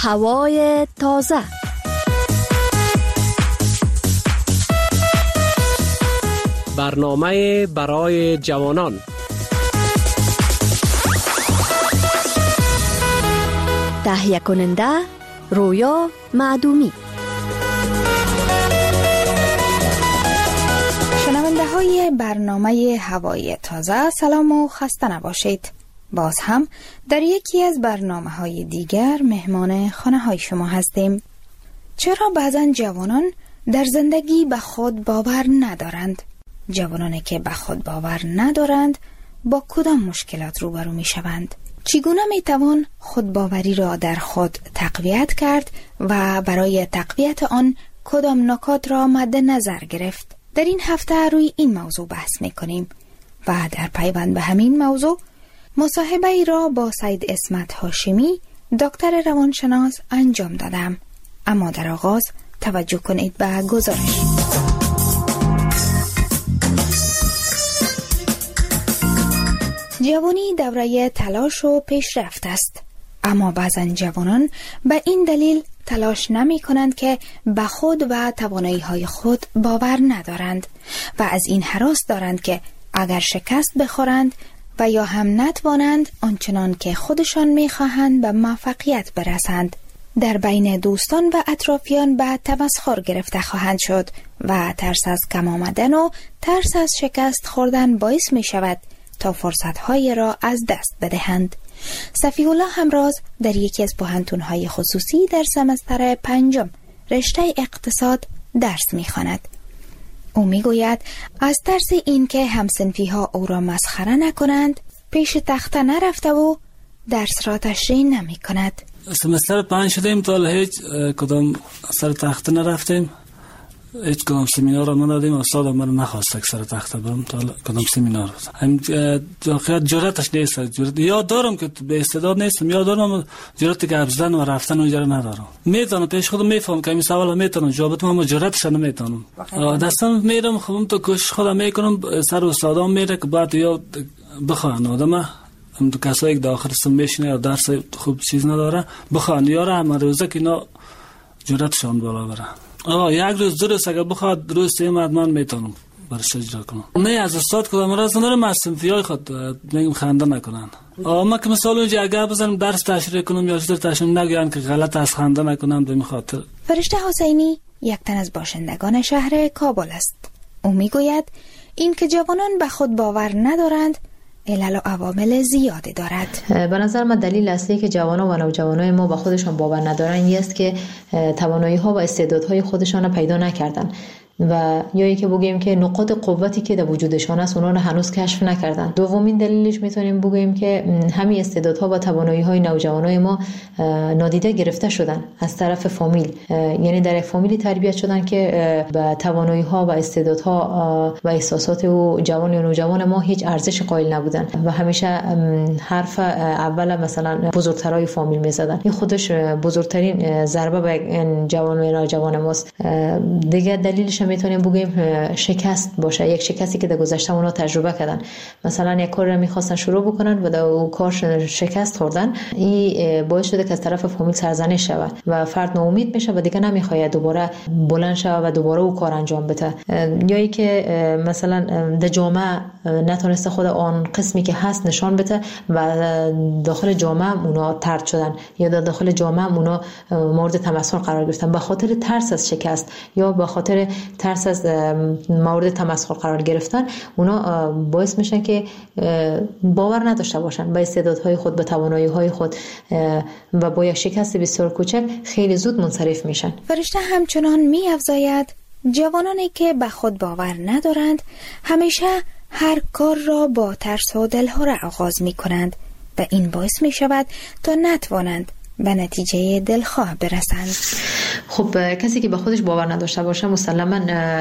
هوای تازه. برنامه برای جوانان. تهیه کننده رویا معدومی. شنونده های برنامه هوای تازه، سلام و خسته نباشید. باز هم در یکی از برنامه های دیگر مهمان خانه های شما هستیم. چرا بعضن جوانان در زندگی به خود باور ندارند؟ جوانانی که به خود باور ندارند با کدام مشکلات روبرو می شوند؟ چگونه می توان خودباوری را در خود تقویت کرد و برای تقویت آن کدام نکات را مد نظر گرفت؟ در این هفته روی این موضوع بحث می کنیم و در پیوند به همین موضوع مصاحبه ای را با سید اسمت هاشمی دکتر روانشناس انجام دادم. اما در آغاز توجه کنید به گزارش. جوانی دوره تلاش و پیشرفت است، اما بعضن جوانان به این دلیل تلاش نمی کنند که به خود و توانایی های خود باور ندارند و از این هراس دارند که اگر شکست بخورند و یا هم نتوانند آنچنان که خودشان می خواهند به موفقیت برسند، در بین دوستان و اطرافیان به تمسخر گرفته خواهند شد و ترس از کم آمدن و ترس از شکست خوردن باعث می شود تا فرصت‌های را از دست بدهند. صفیح الله همراز در یکی از پوهنتون‌های خصوصی در سمستر 5 رشته اقتصاد درس می‌خواند. او می‌گوید از ترس اینکه همسنفی‌ها او را مسخره نکنند پیش تخته نرفته و درس را تشریح نمی‌کند. سمستر 5 شدیم تا هیچ کدام سر تخته نرفتیم، هیچ کدام سمینار را ندادیم. استاد من نخواست که سر تخته برم تا کدام سمینار. هم واقعا جرأتش نیست. یاد دارم که به استعداد نیستم، یاد دارم جرأتی که ابزدن و رفتن اونجا ندارم. میتونم پیش خودم میفهم که این سوالا میتونم جواب بدم، اما جرأتش نمیتونم. دستم میرم خودم تو کوشش خودم میکنم، سر استادام میره که بعد یا بخوان آدم هم تو کسایی که داخل سم میشینه یا درس خوب چیز نداره بخوان یاره هم روزه که اینا جرأتشون بالا بره. یک روز دو روز اگر بخواد روز سیم من میتونم برش اجرا کنم. نه از استاد کدام راز ندارم، از صنفیای خود میگم خنده نکنن. ما که مثلا اونجا اگر بزنم درس تشریح کنم یا چیزی تشریح نگن که غلط از خنده نکنم به خاطر. فرشته حسینی یک تن از باشندگان شهر کابل است. او میگوید این که جوانان به خود باور ندارند علل و عوامل زیادی دارد. به نظر من دلیل اصلی که جوانان و نوجوانان ما به خودشان باور ندارن این است که توانایی ها و استعدادهای خودشان را پیدا نکردن و یا که بگیم که نقاط قوتی که در وجودشان است اونا رو هنوز کشف نکردن. دومین دلیلش میتونیم بگیم که همین استعدادها و توانایی‌های نوجوانای ما نادیده گرفته شدن از طرف فامیل، یعنی در یک فامیلی تربیت شدن که به توانایی‌ها و استعدادها و احساسات و جوان و نوجوان ما هیچ ارزش قائل نبودن و همیشه حرف اول مثلا بزرگترای فامیل میزدن. این خودش بزرگترین ضربه به جوان و نوجوان ماست. دیگه دلیلش میتونیم بگیم شکست باشه، یک شکستی که در گذشته اونا تجربه کردن. مثلا یک کار رو میخواستن شروع بکنن و در اون کار شکست خوردن، این باعث شده که از طرف فامیل سرزنش شود و فرد ناامید میشه و دیگه نمیخواد دوباره بلند شود و دوباره اون کار انجام بده. یا ای که مثلا در جامعه نتونسته خود آن قسمی که هست نشان بده و داخل جامعه اونا طرد شدن یا در داخل جامعه اونا مورد تمسخر قرار گرفتن به خاطر ترس از شکست یا به خاطر ترس از مورد تمسخر قرار گرفتن. اونا باعث میشن که باور نداشته باشن به استعدادهای خود، به توانایی‌های خود و با یک شکست بسیار کوچک خیلی زود منصرف میشن. فرشته همچنان می‌افزاید جوانانی که به خود باور ندارند همیشه هر کار را با ترس و دلهره آغاز می‌کنند و این باعث می‌شود تا نتوانند به نتیجه دلخواه برسند. خب کسی که به خودش باور نداشته باشه مسلماً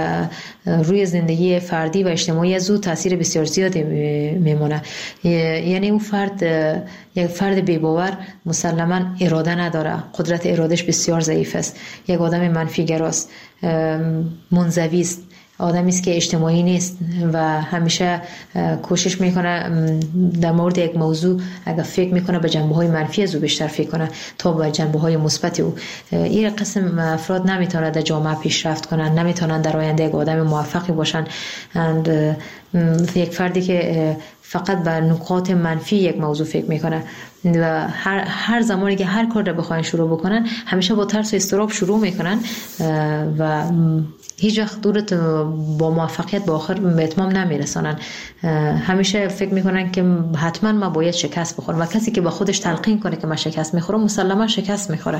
روی زندگی فردی و اجتماعی از او تاثیر بسیار زیادی میمونه. یعنی اون فرد یک فرد بی باور مسلماً اراده نداره، قدرت ارادش بسیار ضعیف است، یک آدم منفی گراست، منزوی است آدمی است که اجتماعی نیست و همیشه کوشش میکنه در مورد یک موضوع اگر فکر میکنه به جنبه‌های منفی از او بیشتر فکر کنه تا به جنبه‌های مثبت او. این قسم افراد نمیتونن در جامعه پیشرفت کنن، نمیتونن در آینده یک آدم موفقی باشن. یک فردی که فقط به نکات منفی یک موضوع فکر میکنه و هر زمانی که هر کار را بخواین شروع بکنن همیشه با ترس و اضطراب شروع میکنن و هیچ وقت دورت با موفقیت با آخر به اتمام نمیرسانن. همیشه فکر میکنن که حتما ما باید شکست بخورم و کسی که با خودش تلقین کنه که من شکست میخورم مسلما شکست میخوره.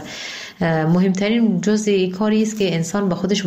مهمترین جزء کاری است که انسان به خودش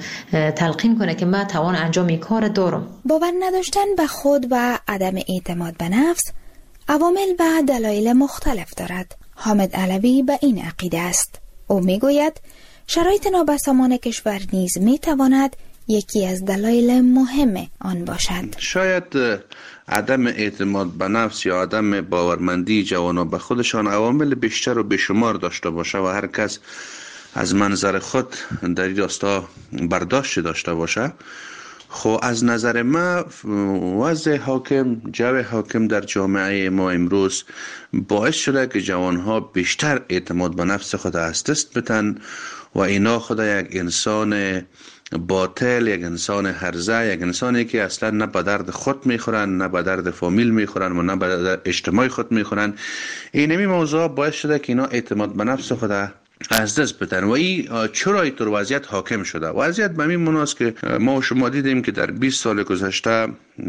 تلقین کنه که من توان انجام این کار دارم. باور نداشتن به خود و عدم اعتماد به نفس عوامل و دلایل مختلف دارد. حامد علوی به این عقیده است. او میگوید شرایط نابسامان کشور نیز میتواند یکی از دلایل مهم آن باشد. شاید عدم اعتماد به نفس یا عدم باورمندی جوانان به خودشان عوامل بیشتر و بیشمار داشته باشه و هر کس از منظر خود در این راستا برداشت داشته باشه. خب از نظر ما وضع حاکم، جو حاکم در جامعه ما امروز باعث شده که جوانها بیشتر اعتماد به نفس خود از دست بدن و اینا خود یک انسان باطل، یک انسان هرزه، یک انسانی که اصلا نه به درد خود میخورن، نه به درد فامیل میخورن و نه به درد اجتماع خود میخورن. اینمی موضوع باعث شده که اینا اعتماد به نفس خود از دست بدن و این چرا اینطور وضعیت حاکم شده؟ وضعیت به این مناست که ما و شما دیدیم که در 20 سال گذشته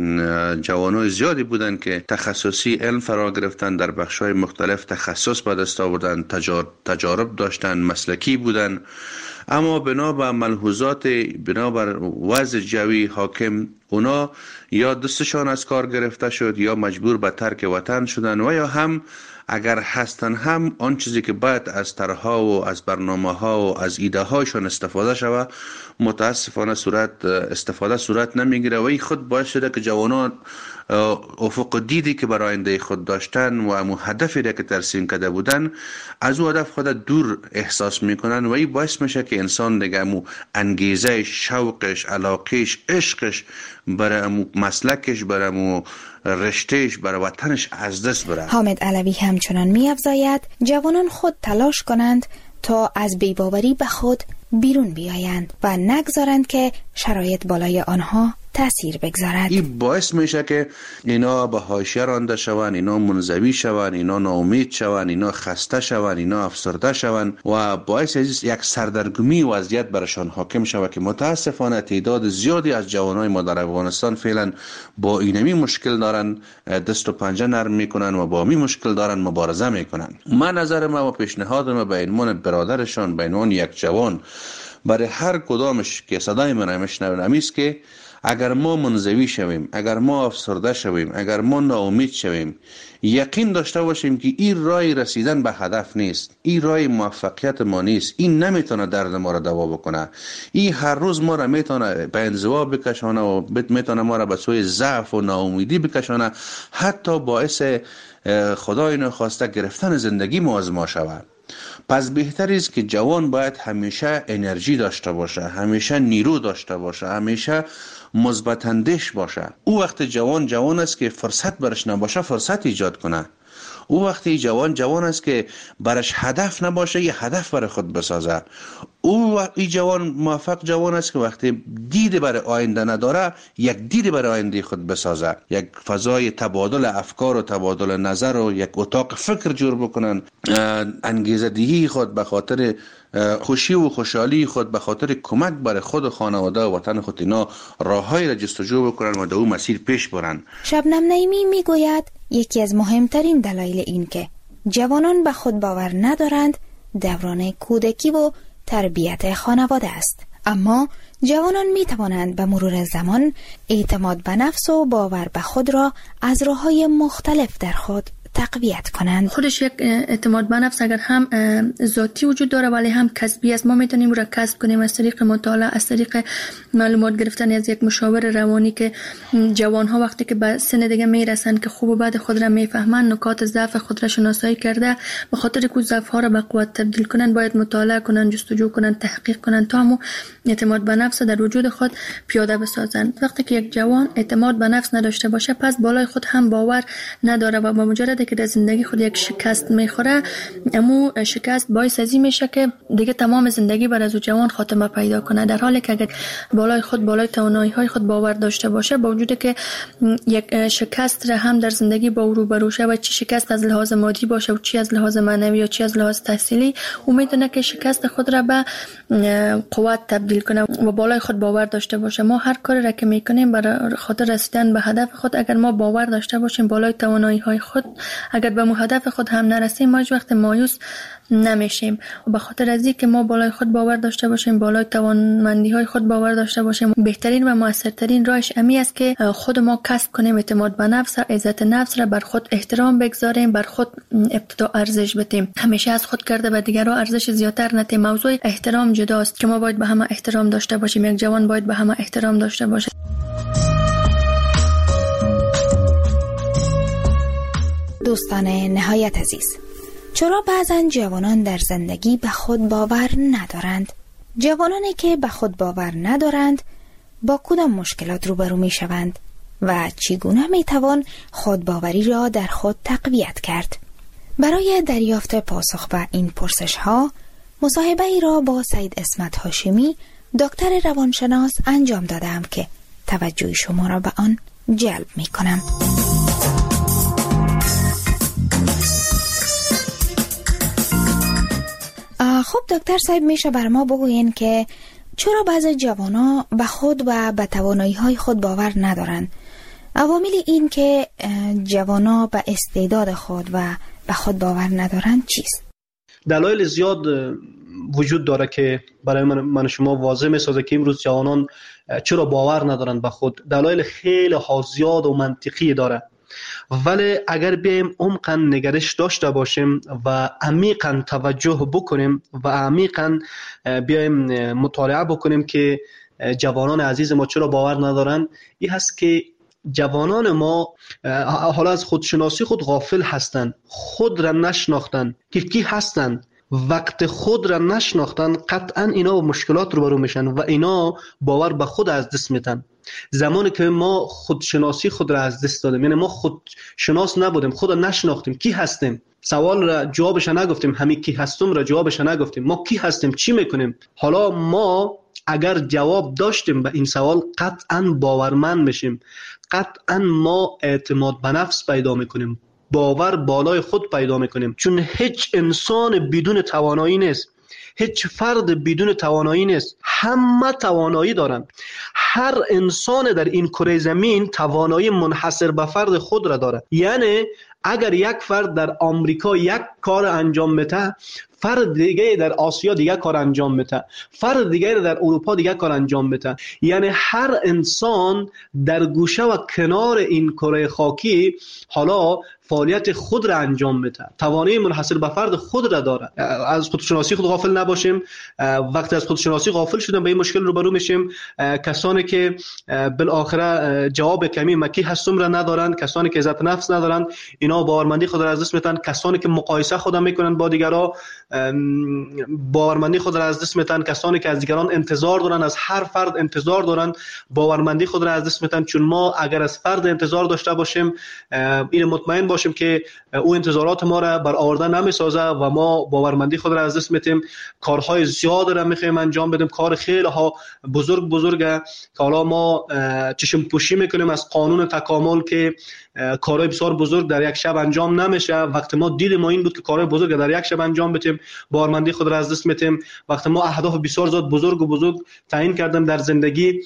جوانای زیادی بودن که تخصصی علم فرا گرفتن، در بخش‌های مختلف تخصص به دست آوردن، تجارب داشتن، مسلکی بودن، اما بنابر ملحوظات، بنابر وضع جوی حاکم اونا یا دستشان از کار گرفته شد یا مجبور به ترک وطن شدن و یا هم اگر هستن هم آن چیزی که باید از طرح‌ها و از برنامه‌ها و از ایده هاشون استفاده شود متاسفانه استفاده صورت نمیگیره و این خود باعث شده که جوانان افق دیدی که برای آینده خود داشتن و امو هدفی را که ترسیم کرده بودن از او هدف خود دور احساس میکنن و این باعث میشه که انسان دیگه امو انگیزه، شوقش، علاقش، عشقش برای امو مسلکش، برای امو رشتهش، برای وطنش از دست بره. حامد علوی همچنان می‌افزاید جوانان خود تلاش کنند تا از بی‌باوری به خود بیرون بیایند و نگذارند که شرایط بالای آنها تأثیر بگذارد. این باعث میشه که اینا به حاشیه رانده شوند، اینا منزوی شوند، اینا ناامید شوند، اینا خسته شوند، اینا افسرده شوند و باعث یک سردرگمی وضعیت برشان حاکم شود که متاسفانه تعداد زیادی از جوانای ما در افغانستان فعلا با اینمی مشکل دارن، دست و پنجه نرم میکنن و با می مشکل دارن مبارزه میکنن. من نظر ما و پیشنهادم به عنوان برادرشان، به عنوان یک جوان برای هر کدامش که صدای من میشنوند است که اگر ما منزوی شویم، اگر ما افسرده شویم، اگر ما ناامید شویم، یقین داشته باشیم که این راه رسیدن به هدف نیست، این راه موفقیت ما نیست، این نمیتونه درد ما را دوا بکنه، این هر روز ما را میتونه به انزوا بکشانه و میتونه ما را به سوی ضعف و ناامیدی بکشانه، حتی باعث خدای نخواسته گرفتن زندگی ما از ما شود. پس بهتر است که جوان باید همیشه انرژی داشته باشه، همیشه نیرو داشته باشه، همیشه مثبت اندیش باشه. او وقت جوان است که فرصت برش نباشه فرصت ایجاد کنه. او وقتی جوان است که برش هدف نباشه یه هدف برای خود بسازه. او موفق جوان است که وقتی دید برای آینده نداره یک دید برای آینده خود بسازه، یک فضای تبادل افکار و تبادل نظر و یک اتاق فکر جور بکنن، انگیزه دهی خود به خاطر خوشی و خوشحالی خود، به خاطر کمک برای خود و خانواده و وطن خود اینا راههایی را جستجو بکنن و در اون مسیر پیش برن. شبنم نعیمی میگوید یکی از مهمترین دلایل این که جوانان به خود باور ندارند دوران کودکی و تربیت خانواده است. اما جوانان می توانند به مرور زمان اعتماد به نفس و باور به خود را از راه‌های مختلف در خود تقویت کنند. خودش یک اعتماد به نفس اگر هم ذاتی وجود داره ولی هم کسبی است. ما میتونیم را کسب کنیم از طریق مطالعه، از طریق معلومات گرفتن از یک مشاور روانی که جوان ها وقتی که به سن دیگه میرسن که خوب و بد خود را میفهمن، نکات ضعف خود را شناسایی کرده، به خاطر که ضعف ها را به قوت تبدیل کنن باید مطالعه کنن، جستجو کنن، تحقیق کنن تا همو اعتماد به نفس در وجود خود پیاده بسازن. وقتی که یک جوان اعتماد به نفس نداشته باشه پس بالای خود هم باور نداره و با مجرد که در زندگی خود یک شکست میخوره، امو شکست باعث ازی میشه که دیگه تمام زندگی بر از جوان خاتمه پیدا کنه. در حالی که اگر بالای خود، بالای توانایی های خود باور داشته باشه، با وجود که یک شکست را هم در زندگی با او روبرو شه و چی شکست از لحاظ مادی باشه و چی از لحاظ معنوی یا چی از لحاظ تحصیلی، او میتونه که شکست خود را به قوت تبدیل کنه و بالای خود باور داشته باشه. ما هر کاری را که میکنیم برای خاطر رسیدن به هدف خود، اگر ما باور داشته باشیم بالای توانایی های خود، اگر به هدف خود هم نرسیم، ما هیچ وقت مایوس نمیشیم. و به خاطر از اینکه ما بالای خود باور داشته باشیم، بالای توانمندی های خود باور داشته باشیم، بهترین و موثرترین راهش امی است که خود ما کسب کنیم اعتماد به نفس، عزت نفس را، بر خود احترام بگذاریم، بر خود ابتدا ارزش بدیم، همیشه از خود کرده به دیگران ارزش زیاتر ندیم. موضوع احترام جداست که ما باید به همه احترام داشته باشیم، یک جوان باید به همه احترام داشته باشه. دوستان نهایت عزیز، چرا بعضن جوانان در زندگی به خود باور ندارند؟ جوانانی که به خود باور ندارند با کدام مشکلات روبرو می شوند و چگونه می توان خودباوری را در خود تقویت کرد؟ برای دریافت پاسخ به این پرسش ها مصاحبه ای را با سید اسمت هاشمی، دکتر روانشناس انجام دادم که توجه شما را به آن جلب می کنم. خب دکتر صاحب، میشه بر ما بگوین که چرا بعضی جوانا به خود و به توانایی‌های خود باور ندارند؟ عوامل این که جوانا به استعداد خود و به خود باور ندارند چیست؟ دلایل زیاد وجود داره که برای من شما واضح میسازه که امروز جوانان چرا باور ندارند به خود. دلایل خیلی زیاد و منطقی داره، ولی اگر بیایم عمقاً نگرش داشته باشیم و عمیقاً توجه بکنیم و عمیقاً بیایم مطالعه بکنیم که جوانان عزیز ما چرا باور ندارن، این هست که جوانان ما حالا از خودشناسی خود غافل هستند، خود را نشناختن که کی هستند. وقت خود را نشناختن قطعاً اینا مشکلات روبرو میشن و اینا باور به خود از دست میدن. زمانی که ما خودشناسی خود را از دست دادیم، یعنی ما خودشناس نبودیم، خود را نشناختیم، کی هستیم، سوال را جوابش نگفتیم، همین کی هستم را جوابش نگفتیم، ما کی هستیم، چی میکنیم. حالا ما اگر جواب داشتیم به این سوال قطعاً باورمند میشیم، قطعاً ما اعتماد به نفس پیدا میکنیم، باور بالای خود پیدا میکنیم. چون هیچ انسان بدون توانایی نیست، هیچ فرد بدون توانایی نیست، همه توانایی دارن. هر انسان در این کره زمین توانایی منحصر به فرد خود را داره. یعنی اگر یک فرد در آمریکا یک کار انجام میده، فرد دیگه در آسیا دیگه کار انجام میده، فرد دیگه در اروپا دیگه کار انجام میده. یعنی هر انسان در گوشه و کنار این کره خاکی حالا فعالیت خود را انجام میده، توانایی منحصر به فرد خود را داره. از خودشناسی خود غافل نباشیم. وقتی از خودشناسی غافل شدیم به این مشکل روبرو میشیم. کسانی که بالاخره جواب کمی مکی هستم را ندارند، کسانی که عزت نفس ندارند، اینا باورمندی خود را از دست میدن. کسانی که مقایسه خود میکنن با دیگران، باورمندی خود را از دست میدن. کسانی که از دیگران انتظار دارن، از هر فرد انتظار دارن، باورمندی خود را از دست میدن. چون ما اگر از فرد انتظار داشته باشیم، این مطمئن باشیم که او انتظارات ما را برآورده نمیسازه و ما باورمندی خود را از دست میدیم. کارهای زیاد را میخوایم انجام بدیم، کار خیلی ها بزرگه که حالا ما چشم پوشی میکنیم از قانون تکامل که کارهای بسیار بزرگ در یک شب انجام نمیشه. وقتی ما دید ما این بود که کارهای بزرگ در یک شب انجام بدیم، باورمندی خود را از دست میتیم. وقتی ما اهداف بسیار زیاد بزرگ تعیین کردیم در زندگی،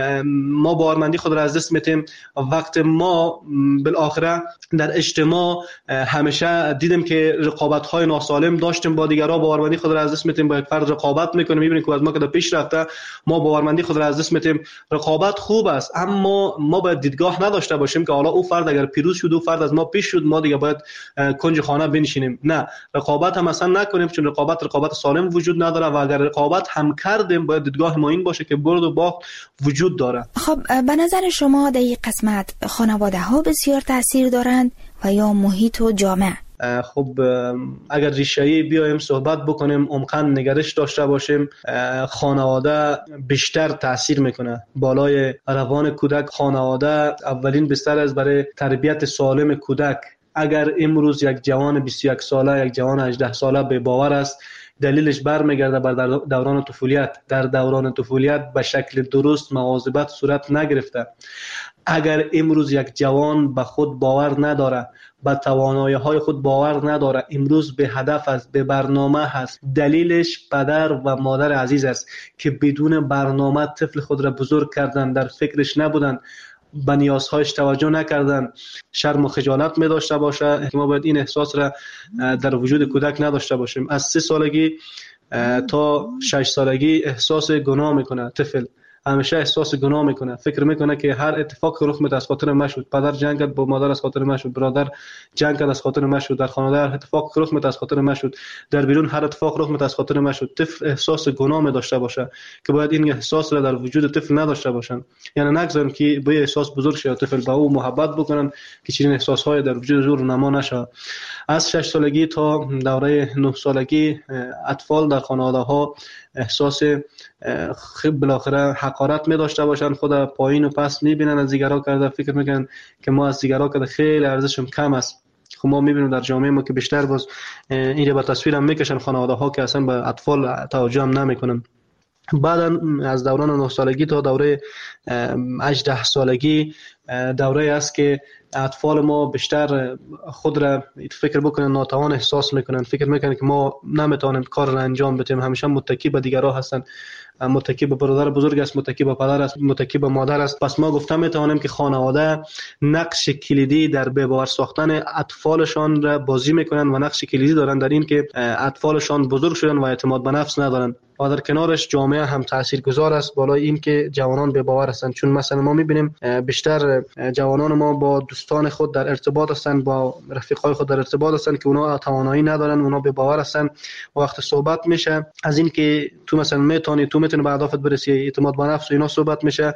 ما باورمندی خود را از دست میتیم. وقتی ما بالاخره در اجتماع همیشه دیدیم که رقابت های ناسالم داشتیم با دیگران، باورمندی خود را از دست میتیم. با یک فرد رقابت میکنیم، میبینیم که از ما که پیش رفته، ما باورمندی خود را از دست میتیم. رقابت خوب است، اما ما باید دیدگاه نداشته باشیم که حالا او فرد اگر پیروز شد، او فرد از ما پیش شد، ما دیگه باید کنج خانه بنشینیم. نه، رقابت هم اصلا نکنیم، چون رقابت سالم وجود نداره و اگر رقابت هم کردیم باید دیدگاه ما این باشه که برد و باخت وجود داره. خب به نظر شما در این قسمت خانواده ها بسیار تاثیر دارند و یا محیط و جامعه؟ خب اگر ریشه‌ای بیایم صحبت بکنیم، عمقاً نگرش داشته باشیم، خانواده بیشتر تاثیر میکنه بالای روان کودک. خانواده اولین بستر است برای تربیت سالم کودک. اگر امروز یک جوان 21 ساله، یک جوان 18 ساله به باور است، دلیلش برمیگرده بر دوران طفولیت. در دوران طفولیت به شکل درست مواظبت صورت نگرفته. اگر امروز یک جوان به خود باور نداره، به توانایی‌های خود باور نداره، امروز به هدف است، به برنامه هست، دلیلش پدر و مادر عزیز است که بدون برنامه طفل خود را بزرگ کردن، در فکرش نبودن، به نیازهایش توجه نکردن، شرم و خجالت می داشته باشه. ما باید این احساس را در وجود کودک نداشته باشیم. از 3 سالگی تا 6 سالگی احساس گناه میکنه طفل، همیشه احساس گناه میکنه، فکر میکنه که هر اتفاق رخ میده از خاطر من شد، پدر جنگ کرد با مادر از خاطر من شد، برادر جنگ کرد از خاطر من شد، در خانواده هر اتفاق رخ میده از خاطر من شد، در بیرون هر اتفاق رخ میده از خاطر من شد. طفل احساس گناه می داشته باشه که باید این احساس را در وجود طفل نداشته باشن. یعنی نگذاریم که با احساس بزرگ شه، طفل با او محبت بکنن که چنین احساسهای در وجود زور نما نشه. از 6 سالگی تا دوره 9 سالگی اطفال در خانواده ها احساس بالاخره حقارت می داشته باشن، خود پایین و پس می بینن، از دیگران کرده فکر میکنن که ما از دیگران کرده خیلی ارزشم کم است. خب ما میبینیم در جامعه ما که بیشتر باز این رو به تصویر هم میکشن خانواده ها که اصلا به اطفال توجه هم نمیکنن. بعد از دوران 9 سالگی تا دوره 18 سالگی دوره است که اطفال ما بیشتر خود را فکر بکنن ناتوان احساس میکنن، فکر میکنن که ما نمیتونیم کار را انجام بدیم، همیشه متکی به دیگران هستن، متکی به برادر بزرگ است، متکی به پدر است، متکی به مادر است. پس ما گفتم میتوانیم که خانواده نقش کلیدی در به باور ساختن اطفالشان را بازی میکنن و نقش کلیدی دارن در این که اطفالشان بزرگ شدن و اعتماد به نفس ندارن. و در کنارش جامعه هم تاثیرگذار است بالای این که جوانان به باور هستند. چون مثلا ما میبینیم بیشتر جوانان ما با دوستان خود در ارتباط هستند، با رفیقای خود در ارتباط هستند که اونا توانایی ندارن، اونا به باور هستند. وقتی صحبت میشه از این که تو مثلا میتونی به اهدافت برسی، اعتماد به نفس و اینا صحبت میشه،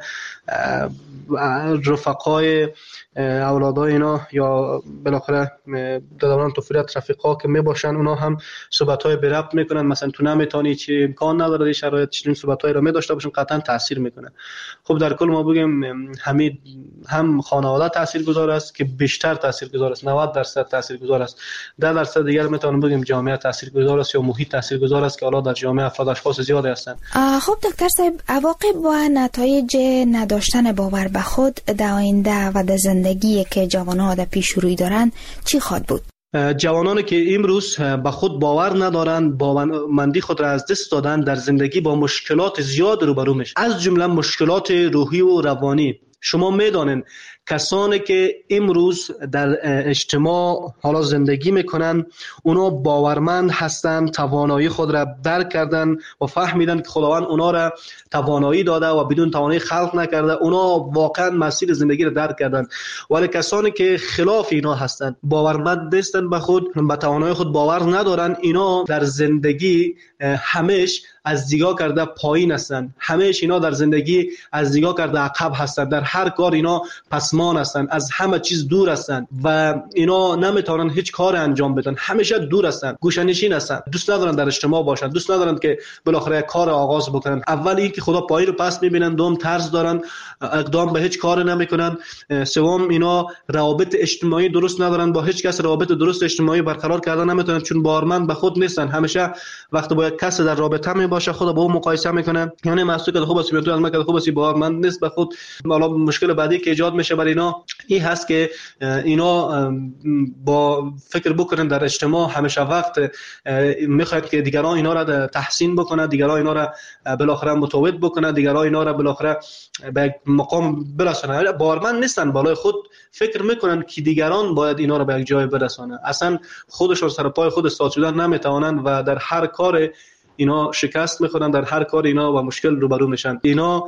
رفقای اولادای اینا یا بالاخره در دوران طفولیت رفیقا که میباشن اونا هم صحبت‌های به ربط میکنن، مثلا تو نمیتونی، چی امکان نداره این شرایط، چنین صحبت‌هایی رو می‌داشته باشن، قطعا تاثیر میکنه. خب در کل ما بگیم هم خانواده تاثیرگذار است که بیشتر تاثیرگذار است، 90% تاثیرگذار است، 10% دیگر میتونیم بگیم جامعه تاثیرگذار است یا محیط تاثیرگذار است که الان در جامعه افراد اشخاص زیادی هستند. خب دکتر صاحب، عواقب و نتایج نداشتن باور به خود در آینده و در زندگی که جوانان در پیش روی دارند چی خواهد بود؟ جوانانی که امروز به خود باور ندارند، باورمندی خود را از دست دادن، در زندگی با مشکلات زیاد روبرو میشن، از جمله مشکلات روحی و روانی. شما میدانین کسانی که امروز در اجتماع حالا زندگی میکنن اونا باورمند هستند، توانایی خود را درک کردن و فهمیدن که خداوند اونا را توانایی داده و بدون توانایی خلق نکرده، اونا واقعا مسیر زندگی را درک کردن. ولی کسانی که خلاف اینا هستند، باورمند نیستن به خود، به توانایی خود باور ندارن، اینا در زندگی همیشه از دیگا کرده پایین هستند، همیشه اینا در زندگی از دیگا کرده عقب هستند، در هر کار اینا پسمان هستند، از همه چیز دور هستند و اینا نمیتونن هیچ کار انجام بدن، همیشه دور هستند، گوشه‌نشین هستند، دوست ندارن در اجتماع باشن، دوست ندارن که بالاخره کار آغاز بکنن. اول این که خدا پایین رو پس میبینن، دوم طرز دارن، اقدام به هیچ کار نمیکنن، سوم اینا روابط اجتماعی درست ندارن، با هیچ کس روابط درست اجتماعی برقرار کردن نمیتونن چون باورمند به خود نیستن. همیشه وقتی با یک کس در رابطه می باشه خود با او مقایسه میکنه، یعنی محسوب که خوب است، تو از من که خوب است، باورمند نیست به خود. حالا مشکل بعدی که ایجاد میشه برای اینا این هست که اینا با فکر بکنن در اجتماع همیشه وقت میخواید که دیگران اینا را تحسین بکنن، دیگران اینا را بالاخره متوجه بکنن، دیگران اینا را بالاخره به مقام برسونن. بارمند نیستن، بالای خود فکر میکنن که دیگران باید اینا را به یک جای برسونن. اصلا خودشون سر پای خود استاد شدن نمیتوانند و در هر کار اینا شکست میخورن، در هر کار اینا با مشکل روبرو میشن. اینا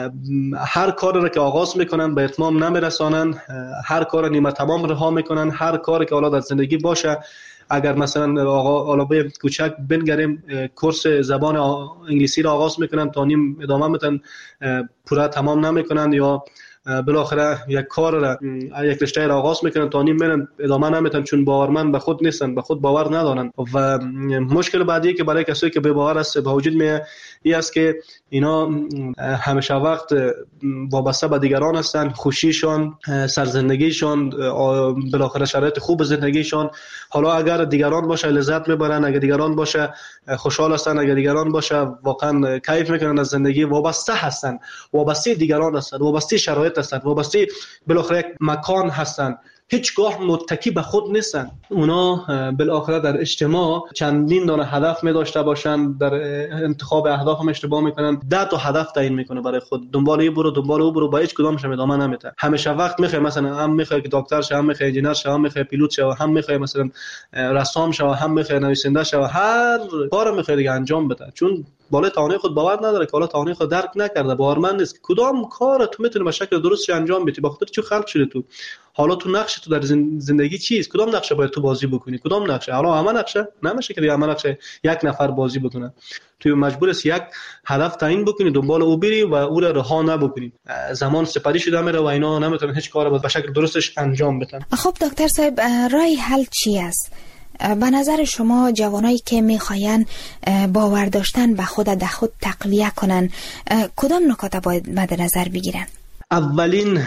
هر کار را که آغاز میکنن به اتمام نمیرسانن، هر کار نیمه تمام رها میکنن. هر کاری که حالا در زندگی باشه، اگر مثلا علاوه کوچک بنگریم کورس زبان انگلیسی را آغاز میکنن تا نیم ادامه میدن، پورا تمام نمیکنن، یا بالاخره یک کار را یک رشته را آغاز میکنن تا نیم میرن ادامه نمیدن، چون باورمند به خود نیستن، به خود باور ندارن. و مشکل بعدی که برای کسایی که بی باور است به وجود میاد این است که اینا همیشه وقت وابسته به دیگران هستن، خوشیشان، سرزندگیشان، بالاخره شرایط خوب زندگیشان. حالا اگر دیگران باشه لذت میبرن، اگر دیگران باشه خوشحال هستن، اگر دیگران باشه واقعا کیف میکنن از زندگی. وابسته هستن، وابسته دیگران هستن، وابسته شرایط هستن، وابسته بالاخره یک مکان هستن، هیچگاه متکی به خود نیستن. اونا بالاخره در اجتماع چندین دانه هدف می داشته باشن، در انتخاب اهداف هم اشتباه میکنن. 10 تا هدف تعیین میکنه برای خود، دنبال این برو دنبال اون برو، با هیچ کدامش هم ادامه نمیده. همیشه وقت میخوای مثلا هم میخوای که دکتر شه، هم میخوای انجینر شه، هم میخوای پیلوت شه، هم میخوای مثلا رسام شه، هم میخوای نویسنده شه، هر کارو میخوای دیگه انجام بده، چون بالای توانایی خود باور نداره که حالا توانایی خود درک نکرده، باورمند نیست کدام کار تو میتونی به شکل درست انجام بدی. بخاطر چی خلق شده تو؟ حالا تو نقش تو در زندگی چیست؟ کدام نقشه باید تو بازی بکنی؟ کدام نقشه؟ حالا همه نقشه نمیشه که همه نقشه یک نفر بازی بکنه. تو مجبور است یک هدف تعیین بکنی، دنبال او بری و او را رها نبکنی. زمان سپری شده میره و اینا نمیتونن هیچ کاری به شکل درستش انجام بدن. خب دکتر صاحب، راه حل چی است؟ به نظر شما جوانایی که میخواین باور داشتن به خود در خود تقویه کنن کدام نکات باید مد نظر بگیرن؟ اولین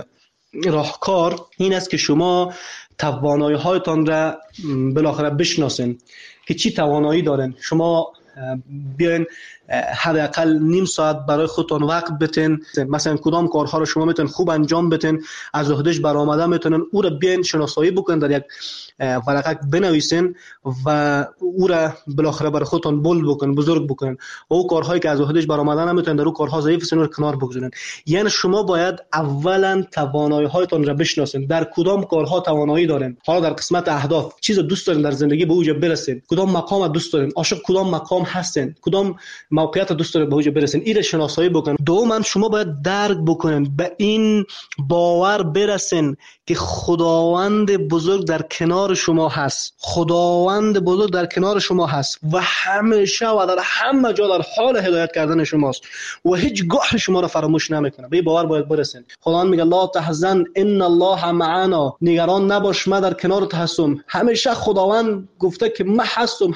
راهکار این است که شما توانایی هایتان را بالاخره بشناسین که چی توانایی دارن. شما بیاین حداقل نیم ساعت برای خودتون وقت بتین، مثلا کدام کارها رو شما میتونن خوب انجام بدین، از عهدهش برآمده میتونن او رو بیاین شناسایی بکنن، در یک ورقه بنویسین و او را بالاخره برای خودتون بولد بکنن، بزرگ بکنن. او کارهایی که از عهدهش برآمده نمیتونن، در اون کارها ضعیف هستن، رو کنار بگذارن. یعنی شما باید اولا توانایی هایتون را بشناسین، در کدام کارها توانایی دارین. حالا در قسمت اهداف چیز دوست دارین در زندگی به اوج برسین، کدام مقام دوست دارین، عاشق کدام مقام هستین، کدام موقعیت دوست داره به اوج برسین، این شناسایی بکنن. دوما شما باید درک بکنین، به این باور برسین که خداوند بزرگ در کنار شما هست، خداوند بزرگ در کنار شما هست و همیشه و در همه جا در حال هدایت کردن شماست و هیچگاه شما را فراموش نمیکنه. به این باور باید برسین. خداوند میگه لا تحزن ان الله معنا، نگران نباش من در کنارت هستم. همیشه خداوند گفته که من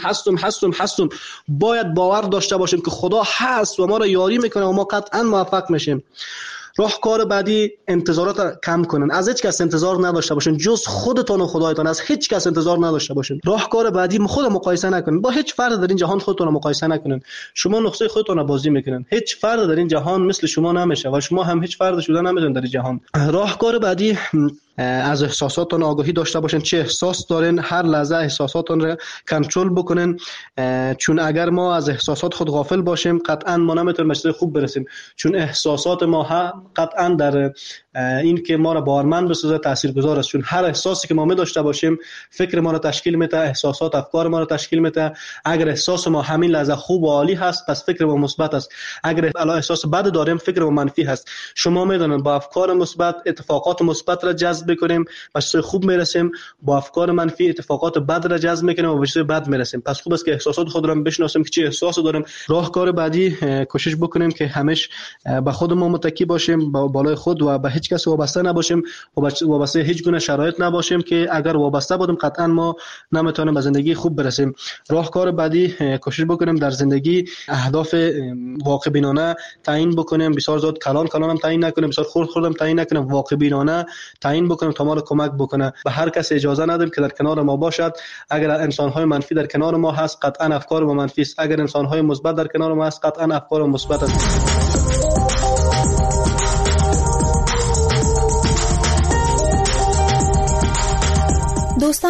هستم. باید باور داشته باشیم که خدا هست و ما را یاری میکنه و ما قطعا موفق میشیم. راهکار بعدی انتظارات کم کنن، از هیچ کس انتظار نداشته باشین جز خودتون و خدایتان، از هیچ کس انتظار نداشته باشین. راهکار بعدی خود مقایسه نکنین، با هیچ فرد در این جهان خودتون رو مقایسه نکنین. شما نقطه خودتون رو بازی میکنین، هیچ فرد در این جهان مثل شما نمیشه و شما هم هیچ فرد شده نمیتونین در این جهان. راهکار بعدی از احساساتون آگاهی داشته باشین، چه احساس دارین، هر لحظه احساساتون رو کنترل بکنین، چون اگر ما از احساسات خود غافل باشیم قطعا ما نمیتونیم به چیز خوب برسیم، چون احساسات ما هم قطعا در این که ما را باورمند بسازه تاثیرگذار است، چون هر احساسی که ما می داشته باشیم فکر ما را تشکیل میده، احساسات افکار ما را تشکیل میده. اگر احساس ما همین لحظه خوب و عالی هست پس فکر ما مثبت است، اگر الا احساس بد داریم فکر ما منفی هست. شما میدونید با افکار مثبت اتفاقات مثبت را جذب کنیم به چیز خوب میرسیم، با افکار منفی اتفاقات بد را جذب میکنیم و به چیز بد میرسیم. پس خوب است که احساسات خود را بشناسیم که چه احساسی داریم. راهکار بعدی کوشش بکنیم که همیشه به خودمون متکی باشیم، با بالای خود و به هیچ کس وابسته نباشیم و وابسته هیچ گونه شرایط نباشیم که اگر وابسته بودیم قطعا ما نمیتونیم به زندگی خوب برسیم. راهکار بعدی کوشش بکنیم در زندگی اهداف واقع بینانه تعیین بکنیم، بسیار زیاد کلان هم تعیین نکنیم، بسیار خرد هم تعیین نکنیم، واقع بینانه تعیین بکنیم تا ما رو کمک بکنه. به هر کس اجازه ندیم که در کنار ما باشد. اگر انسان‌های منفی در کنار ما هست قطعا افکار ما منفی است، اگر انسان‌های مثبت در کنار ما هست قطعا افکار ما مثبت است.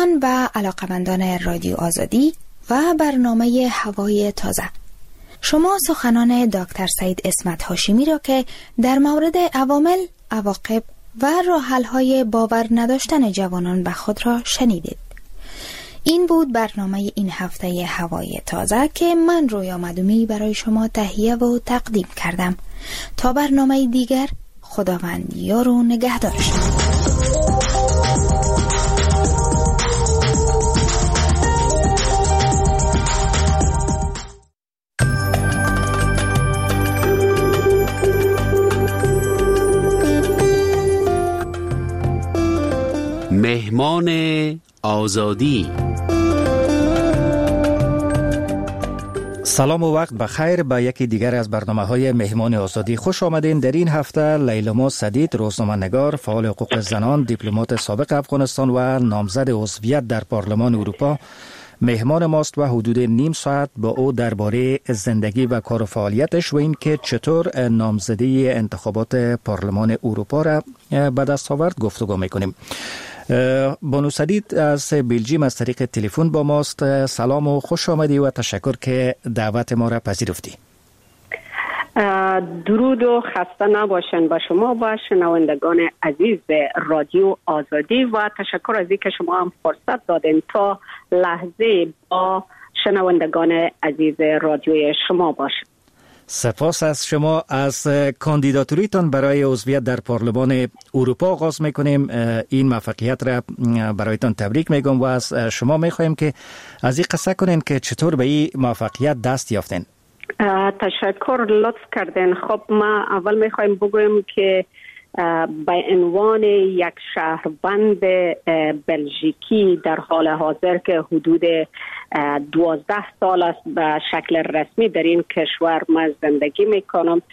دوستان و علاقمندان رادیو آزادی و برنامه هوای تازه، شما سخنان دکتر سعید اسمت هاشمی را که در مورد عوامل، عواقب و راه‌حل‌های باور نداشتن جوانان به خود را شنیدید. این بود برنامه این هفته هوای تازه که من رویا مدومی برای شما تهیه و تقدیم کردم. تا برنامه دیگر، خداوند یار و نگهدار شما. مهمان آزادی. سلام و وقت بخیر به یکی دیگر از برنامه‌های مهمان آزادی. خوش آمدین. در این هفته لیلما سدید، روزنامه‌نگار، فعال حقوق زنان، دیپلمات سابق افغانستان و نامزد عضویت در پارلمان اروپا مهمان ماست و حدود نیم ساعت با او درباره زندگی و کار و فعالیتش و این که چطور نامزدی انتخابات پارلمان اروپا را به دست آورد گفتگو می‌کنیم. بانو سدید از بلژیم از طریق تلفن با ماست. سلام و خوش آمدی و تشکر که دعوت ما را پذیرفتی. درود و خسته نباشن با شما و شنوندگان عزیز رادیو آزادی و تشکر از اینکه شما هم فرصت دادین تا لحظه با شنوندگان عزیز رادیوی شما باشم. سپاس از شما. از کاندیداتوریتان برای عضویت در پارلمان اروپا آغاز میکنیم. این موفقیت را برایتان تبریک میگم و از شما میخوایم که از این قصه کنین که چطور به این موفقیت دست یافتین. تشکر، لطف کردین. خب ما اول میخوایم بگویم که به عنوان یک شهروند بلژیکی در حال حاضر که حدود 12 سال است به شکل رسمی در این کشور ما زندگی میکنم،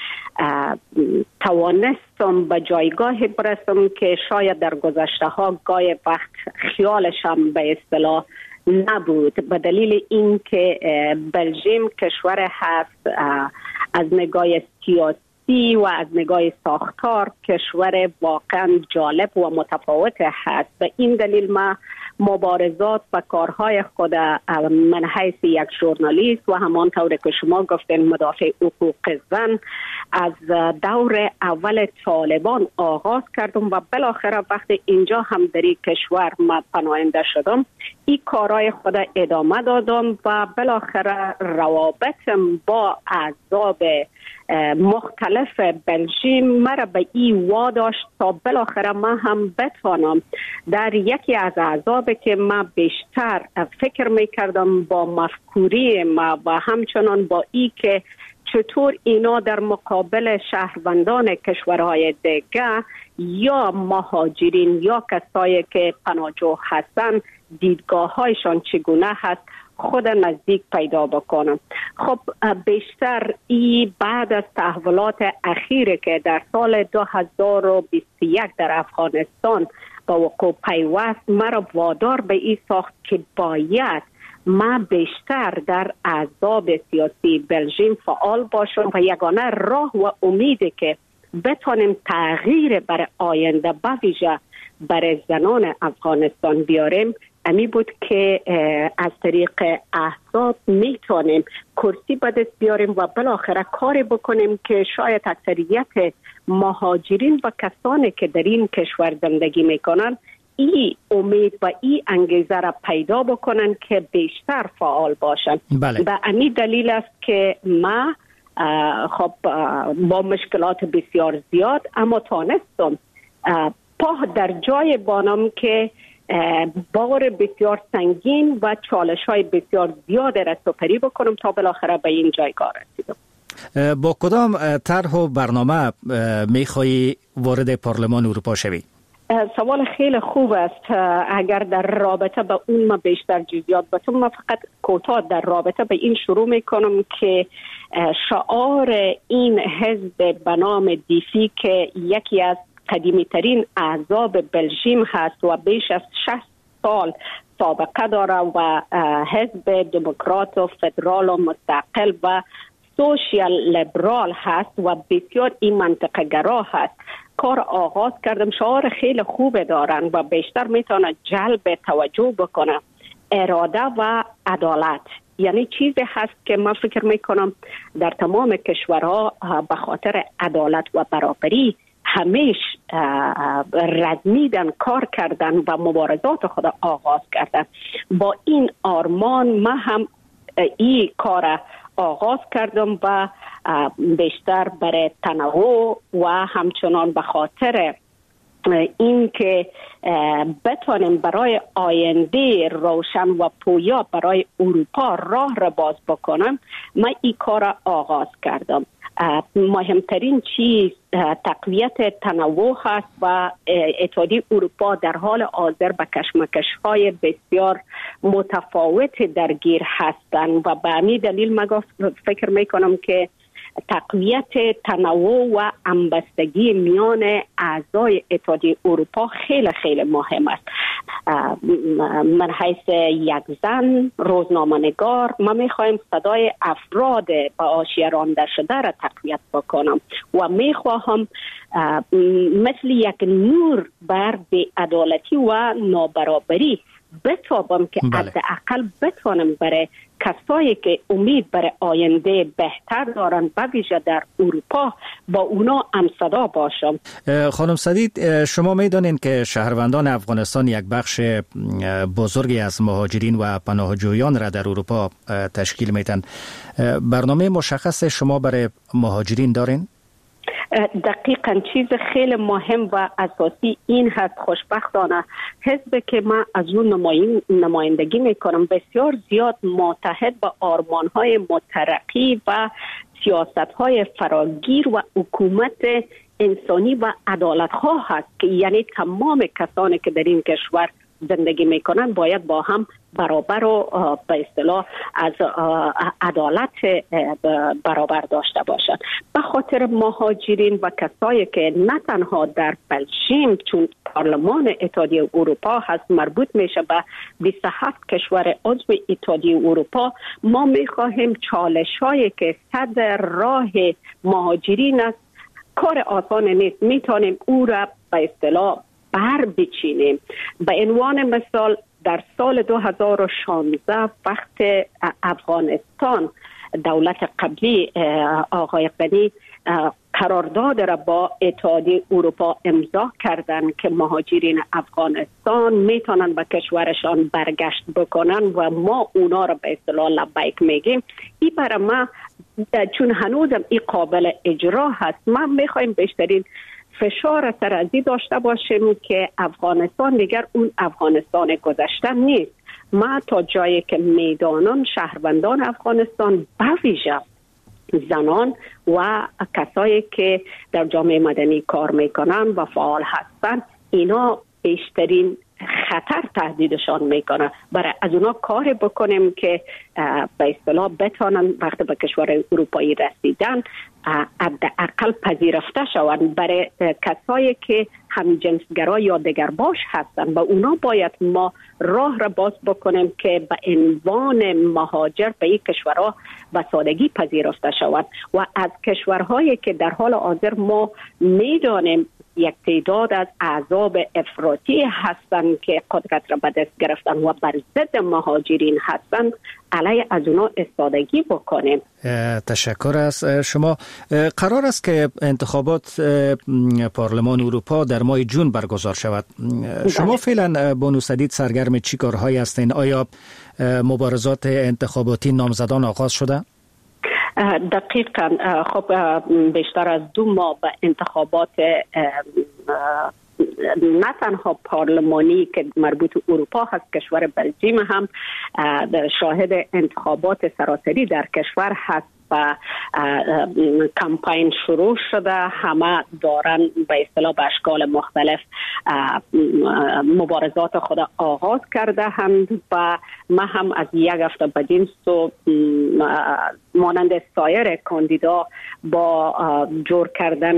توانستم به جایگاهی برسم که شاید در گذشته ها گاهی وقت خیالشم به اصطلاح نبود، به دلیل اینکه بلژیم کشور هست از نگاه سیاسی و از نگاه ساختار کشور واقعا جالب و متفاوت هست. به این دلیل ما مبارزات و کارهای خود من حیث یک ژورنالیست و همانطور که شما گفتین مدافع حقوق زن از دور اول طالبان آغاز کردم و بالاخره وقتی اینجا هم در این کشور ما پناهنده شدم این کارهای خود ادامه دادم و بالاخره روابطم با احزاب مختلف بلژیم مرا به این واداشت تا بالاخره ما هم بتوانم در یکی از احزاب که ما بیشتر فکر میکردم با مفکوری ما و همچنان با ای که چطور اینا در مقابل شهروندان کشورهای دیگه یا مهاجرین یا کسایی که پناهجو هستن دیدگاه‌هایشان چگونه هست خود نزدیک پیدا بکنم. خب بیشتر ای بعد از تحولات اخیره که در سال 2021 در افغانستان با وقوع پیوست مرا وادار به این ساخت که باید ما بیشتر در احزاب سیاسی بلژیم فعال باشم و یگانه راه و امیده که بتونیم تغییر برای آینده به ویژه برای زنان افغانستان بیاریم امی بود که از طریق احزاب میتونیم کرسی به دست بیاریم و بالاخره کاری بکنیم که شاید اکثریت مهاجرین و کسانی که در این کشور زندگی میکنن این امید و این انگیزه را پیدا بکنن که بیشتر فعال باشن. بله. به امی دلیل است که ما خب با مشکلات بسیار زیاد اما تانستم پا در جای بانم که بار بسیار سنگین و چالش‌های بسیار زیاد را سپری بکنم تا بالاخره به این جایگاه رسیدم. با کدام طرح و برنامه میخوایی وارد پارلمان اروپا شوی؟ سوال خیلی خوب است. اگر در رابطه به اون ما بیشتر جزئیات بتونم، من فقط کوتاه در رابطه به این شروع میکنم که شعار این حزب به نام دیفی که یکی از قدیمی ترین احزاب بلژیم هست و بیش از 60 سال سابقه داره و حزب دموکرات و فدرال و مستقل و سوشیال لیبرال هست و بسیار این منطقه گرا هست کار آغاز کردم. شعار خیلی خوب دارن و بیشتر میتونه جلب توجه بکنه. اراده و عدالت یعنی چیزی هست که من فکر میکنم در تمام کشورها به خاطر عدالت و برابری همیش رزمیدن، کار کردن و مبارزات خود آغاز کردن. با این آرمان من هم این کار آغاز کردم و بیشتر برای تنوع و همچنان به خاطر این که بتوانیم برای آینده روشن و پویا برای اروپا راه را باز بکنم، من این کار آغاز کردم. مهمترین چیز تقویت تنوع هست و اتحادیه اروپا در حال حاضر به کشمکش‌های بسیار متفاوت درگیر هستند و به همین دلیل من فکر میکنم که تقویت تنوع و همبستگی میان اعضای اتحادیه اروپا خیلی خیلی مهم است. من حیث یک زن روزنامه‌نگار من میخوایم صدای افراد با حاشیه رانده شده را تقویت بکنم و میخواهم مثل یک نور بر بی‌عدالتی و نابرابری بتابم که حداقل بتوانم برای کسایی که امید برای آینده بهتر دارن به ویژه در اروپا با اونا همصدا باشم. خانم سدید، شما میدانید که شهروندان افغانستان یک بخش بزرگی از مهاجرین و پناهجویان را در اروپا تشکیل میدن. برنامه مشخص شما برای مهاجرین دارین؟ دقیقاً چیز خیلی مهم و اساسی این هست. خوشبختانه حزب که من از اون نمایندگی میکنم بسیار زیاد متحد با آرمان‌های مترقی و سیاست‌های فراگیر و حکومت انسانی و عدالت‌خواه هست که یعنی تمام کسانی که در این کشور زندگی میکنن باید با هم برابر و به اصطلاح از عدالت برابر داشته باشند. به خاطر مهاجرین و کسایی که نه تنها در بلژیم چون پارلمان اتحادیه اروپا هست مربوط میشه به 27 کشور عضو اتحادیه اروپا، ما میخواهیم چالش‌هایی که صدر راه مهاجرین است کار آسان نیست، میتونیم او را به اصطلاح بر بچینیم. به عنوان مثال در سال 2016 وقت افغانستان دولت قبلی آقای غنی قرارداد را با اتحادیه اروپا امضا کردند که مهاجرین افغانستان میتونن به کشورشان برگشت بکنن و ما اونا را به اصطلاح لبیک میگیم. این برای ما چون هنوزم این قابل اجرا هست، ما میخوایم بیشترین فشار سرازی داشته باشیم که افغانستان دیگر اون افغانستان گذشته نیست. ما تا جایی که میدانم شهروندان افغانستان به ویژه زنان و کسایی که در جامعه مدنی کار میکنن و فعال هستن اینا بیشترین خطر تهدیدشان میکنه. برای از اونا کار بکنیم که به اصطلاح بتونن وقتی به کشور اروپایی رسیدن حداقل پذیرفته شوند. برای کسایی که همجنسگرا یا دگرباش هستن و اونا باید ما راه را باز بکنیم که به عنوان مهاجر به این کشورها به سادگی پذیرفته شوند. و از کشورهایی که در حال حاضر ما میدانیم یک تعداد از احزاب افراطی هستند که قدرت را به دست گرفتن و بر ضد مهاجرین هستند، علیه از اونا استادگی بکنیم. تشکر از شما. قرار است که انتخابات پارلمان اروپا در ماه جون برگزار شود. شما فعلا بانو سدید سرگرم چی کارهایی هستین؟ آیا مبارزات انتخاباتی نامزدان آغاز شده؟ دقیقاً. خب بیشتر از 2 ماه به انتخابات نه تنها پارلمانی که مربوط اروپا هست، کشور بلژیم هم شاهد انتخابات سراسری در کشور هست و کمپین شروع شده. همه دارن به اصطلاح به اشکال مختلف مبارزات خود آغاز کرده هم و ما هم از یک هفته بدین سو مانند سایر کاندیدا با جور کردن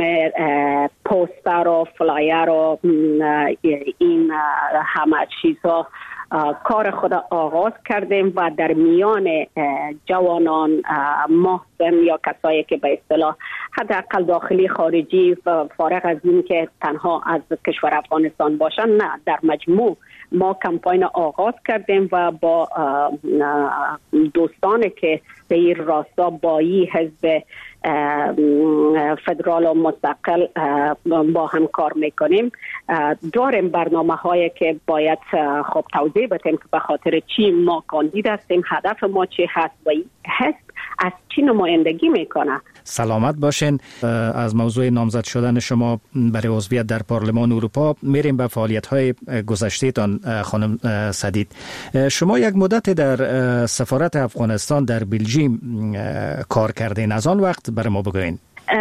پوستر و فلایر و این همه چیزها کار خود آغاز کردیم و در میان جوانان محسن یا کسایی که به اصطلاح حداقل داخلی خارجی فارغ از این که تنها از کشور افغانستان باشن، نه، در مجموع ما کمپاین آغاز کردیم و با دوستانی که به این راستا بایی حزب فدرال و مستقل با هم کار میکنیم. داریم برنامه هایی که باید خب توضیح بدیم که به خاطر چی ما کاندید هستیم، هدف ما چی هست و حزب از چی نمایندگی میکنه. سلامت باشین. از موضوع نامزد شدن شما برای عضویت در پارلمان اروپا میریم به فعالیت‌های گذشته تان. خانم سدید، شما یک مدت در سفارت افغانستان در بلژیم کار کردین، از آن وقت برای ما بگوین.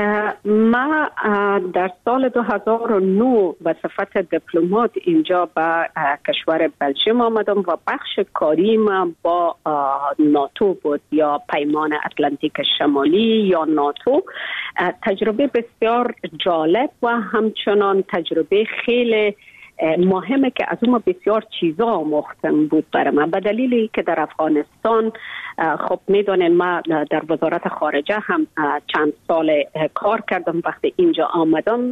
ما در سال 2009 به صفت دیپلمات اینجا به کشور بلژیم آمدم و بخش کاری ما با ناتو بود یا پیمان اتلانتیک شمالی یا ناتو. تجربه بسیار جالب و همچنان تجربه خیلی مهمه که از اون بسیار چیزا آموختم بود برای من، به دلیلی که در افغانستان خب میدونین ما در وزارت خارجه هم چند سال کار کردم. وقتی اینجا آمدم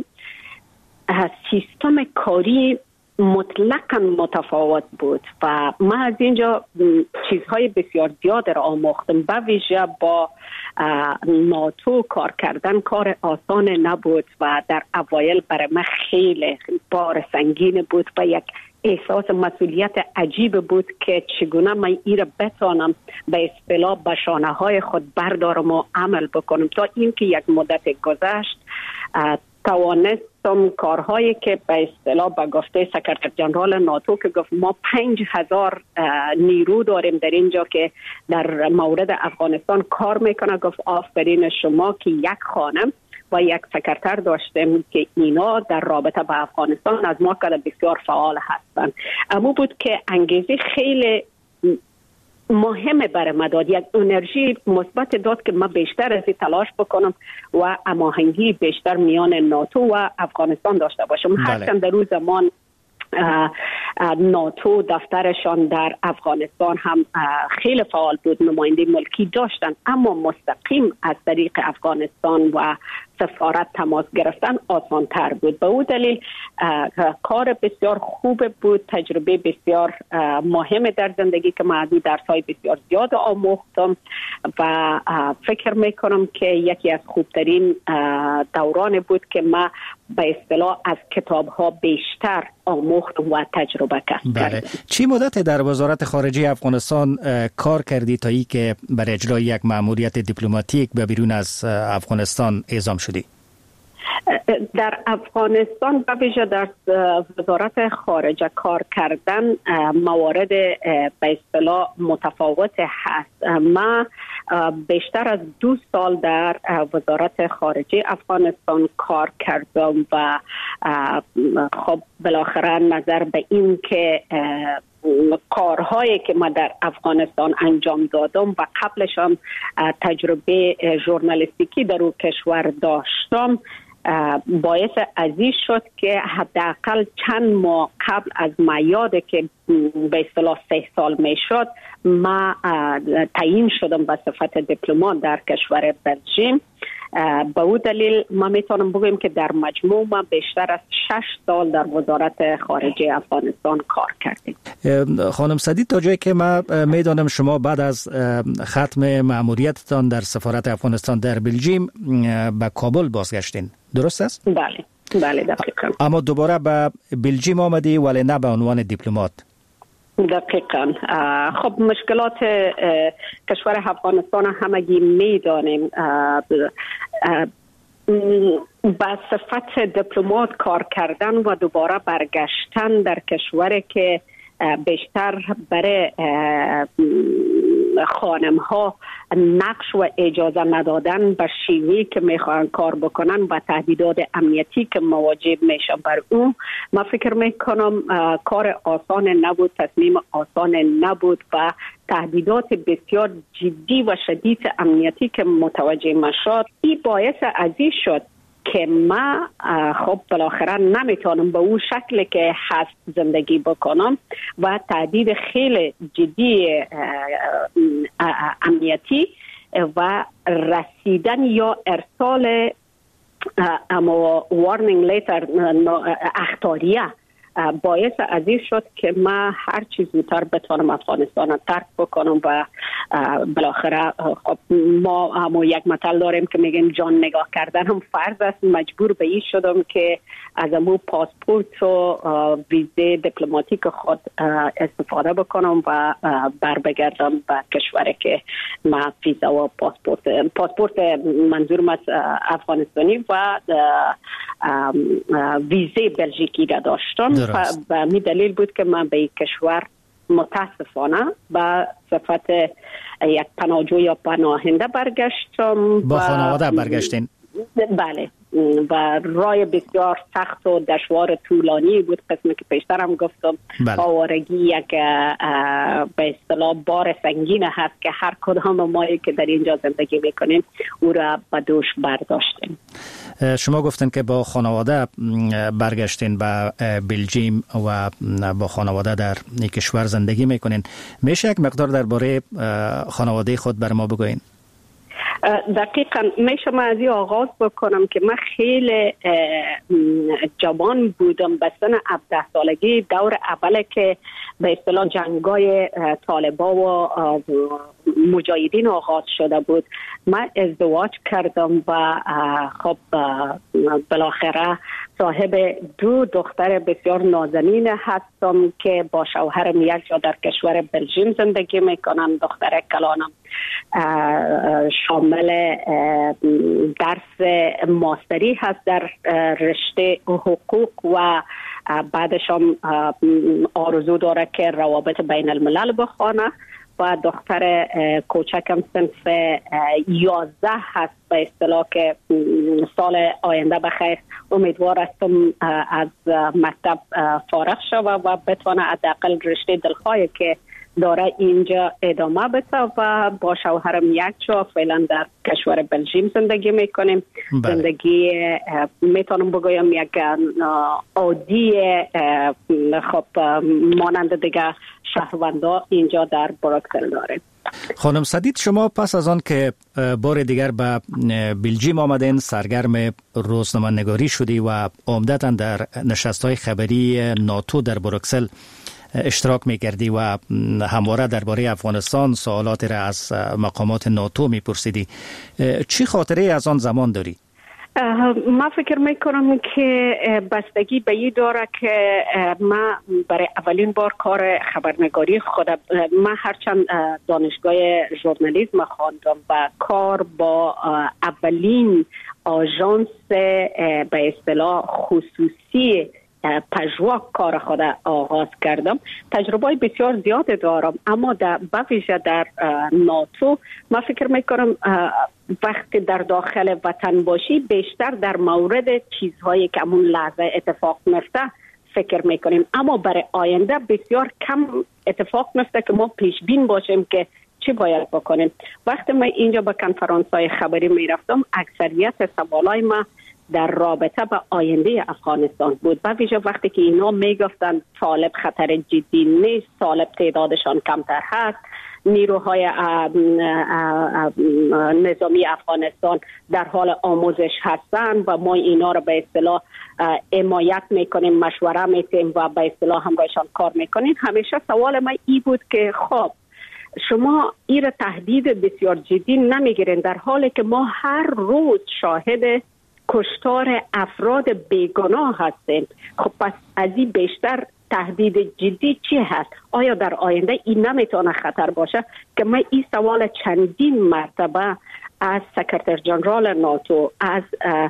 سیستم کاری مطلقاً متفاوت بود و من از اینجا چیزهای بسیار زیاد را آموختم. به ویژه با ناتو کار کردن کار آسان نبود و در اوایل برای من خیلی بار سنگین بود و یک احساس مسئولیت عجیب بود که چگونه من این را بتانم به اصطلاح به شانه های خود بردارم و عمل بکنم. تا اینکه یک مدت گذشت توانستم کارهایی که به اصطلاح به گفته سکرتر جنرال ناتو که گفت ما 5000 نیرو داریم در اینجا که در مورد افغانستان کار میکنه، گفت آفرین شما که یک خانم و یک سکرتر داشتیم که اینا در رابطه با افغانستان از ما که بسیار فعال هستند. اما بود که انگیزه خیلی مهمه برای من داد، یک انرژی مثبت داد که من بیشتر از تلاش بکنم و هماهنگی بیشتر میان ناتو و افغانستان داشته باشم. هرچند در روز زمان ناتو دفترشان در افغانستان هم خیلی فعال بود، نماینده ملکی داشتن، اما مستقیم از طریق افغانستان و سفارت تماس گرفتن آسان تر بود. به او دلیل کار بسیار خوب بود، تجربه بسیار مهم در زندگی که من درس‌های بسیار زیاد آموختم و فکر میکنم که یکی از خوبترین دوران بود که من به اصطلاح از کتاب‌ها بیشتر آموختم و تجربه کردم. چی مدت در وزارت خارجه افغانستان کار کردی تا ای که برای اجرای یک مأموریت دیپلماتیک به بیرون از افغانستان اعزام شدی؟ در افغانستان و ویژه در وزارت خارجه کار کردن موارد به اصطلاح متفاوت هست. ما بیشتر از 2 سال در وزارت خارجه افغانستان کار کردم و خب بالاخره نظر به این که کارهایی که ما در افغانستان انجام دادم و قبلش هم تجربه ژورنالیستیکی در اون کشور داشتم باعث عزیز شد که حداقل چند ماه قبل از میاده که به اصطلاح 3 سال میشد ما تعیین شدم به صفت دیپلمات در کشور بلژیم. به او دلیل ما میتونم بگویم که در مجموع ما بیشتر از 6 سال در وزارت خارجه افغانستان کار کردیم. خانم سدید، تا جایی که ما میدانم شما بعد از ختم مأموریتتان در سفارت افغانستان در بلژیم به کابل بازگشتین، درست است؟ بله دقیقاً. اما دوباره به بلژیم آمدی ولی نه به عنوان دیپلمات. دقیقاً. خب مشکلات کشور افغانستان همگی میدانیم. با صفت دیپلمات کار کردن و دوباره برگشتن در کشوری که بیشتر برای خانم ها نقش و اجازه ندادن به شیوهی که میخوان کار بکنن و تهدیدات امنیتی که مواجه میشن بر اون، من فکر میکنم کار آسان نبود، تصمیم آسان نبود و تهدیدات بسیار جدی و شدید امنیتی که متوجه شد این باعث عزیز شد که ما خب بالاخره نمیتونم به اون شکلی که هست زندگی بکنم و تهدید خیلی جدی امنیتی و رسیدن یا ارسال اما وارنینگ لیتر اخطاریه باعث عزیز شد که ما هر چیز زودتر بتوانم افغانستان رو ترک بکنم و بالاخره خب ما هم یک مثل داریم که میگیم جان نگاه کردن هم فرض است. مجبور به این شدم که از امو پاسپورت و ویزه دیپلماتیک خود استفاده بکنم و بر بگردم به کشوری که ما ویزا و پاسپورت منظورم از افغانستانی و ویزه بلژیکی را داشتم. و می دلیل بود که من به این کشور متاسفانه به صفت یک پناهجو یا پناهنده برگشتم. با خانواده برگشتین؟ بله، و رای بسیار سخت و دشوار طولانی بود. قسمی که پیشترم گفتم آوارگی یک به اصطلاح بار سنگین هست که هر کدام مایی که در اینجا زندگی میکنیم او را به دوش برداشتیم. شما گفتن که با خانواده برگشتین به بلژیم و با خانواده در این کشور زندگی میکنین. میشه یک مقدار درباره خانواده خود بر ما بگوین؟ دقیقا میشه من از این آغاز بکنم که من خیلی جوان بودم، به سن 17 سالگی دور اوله که به اصطلاح جنگای طالبا و مجاهدین آغاز شده بود. من ازدواج کردم و خب بالاخره صاحب 2 دختر بسیار نازنین هستم که با شوهرم یک جا در کشور بلژیم زندگی میکنم. دختر کلانم شامل درس ماستری هست در رشته حقوق و بعدش هم آرزو داره که روابط بین الملل بخونه و دختر کوچکم صنف 11 هست به اصطلاح که سال آینده بخیر امیدوار هستم از مکتب فارغ شود و بتونه حداقل رشته دلخواهی که داره اینجا ادامه بده و با شوهرم یک جا فعلا در کشور بلژیم زندگی میکنیم. زندگی میتونم بگویم یک عادی خب مانند دیگه شهروندا اینجا در بروکسل داریم. خانم سدید، شما پس از آن که بار دیگر به بلژیم آمدین سرگرم روزنامه‌نگاری شدی و عمدتاً در نشست‌های خبری ناتو در بروکسل اشتراک می‌کردی و همواره درباره افغانستان سوالاتی را از مقامات ناتو می‌پرسیدی. چی خاطره از آن زمان داری؟ من فکر میکنم که بستگی به این داره که من برای اولین بار کار خبرنگاری خودم، من هرچند دانشگاه ژورنالیسم خواندم و کار با اولین آژانس به اصطلاح خصوصی پژوا کار خود آغاز کردم. تجربه بسیار زیاد دارم، اما در بویژه در ناتو من فکر میکنم وقتی در داخل وطن باشی بیشتر در مورد چیزهایی که همون لحظه اتفاق میفته فکر میکنیم، اما برای آینده بسیار کم اتفاق میفته که ما پیش بین باشیم که چی باید بکنیم. وقتی من اینجا به کنفرانس‌های خبری میرفتم اکثریت سوالای ما در رابطه با آینده افغانستان بود، و ویژه وقتی که اینا میگفتن طالب خطر جدی نیست، طالب تعدادشان کمتر هست، نیروهای نظامی افغانستان در حال آموزش هستند و ما اینا رو به اصطلاح حمایت میکنیم، مشوره میدیم و به اصطلاح همراهشان کار میکنیم. همیشه سوال من این بود که خب شما این تهدید بسیار جدی نمیگیرین در حالی که ما هر روز شاهد کشتار افراد بیگناه هستیم. خب پس از این بیشتر تهدید جدی چی هست؟ آیا در آینده این نمیتونه خطر باشه؟ که من این سوال چندین مرتبه از سکرتر جنرال ناتو، از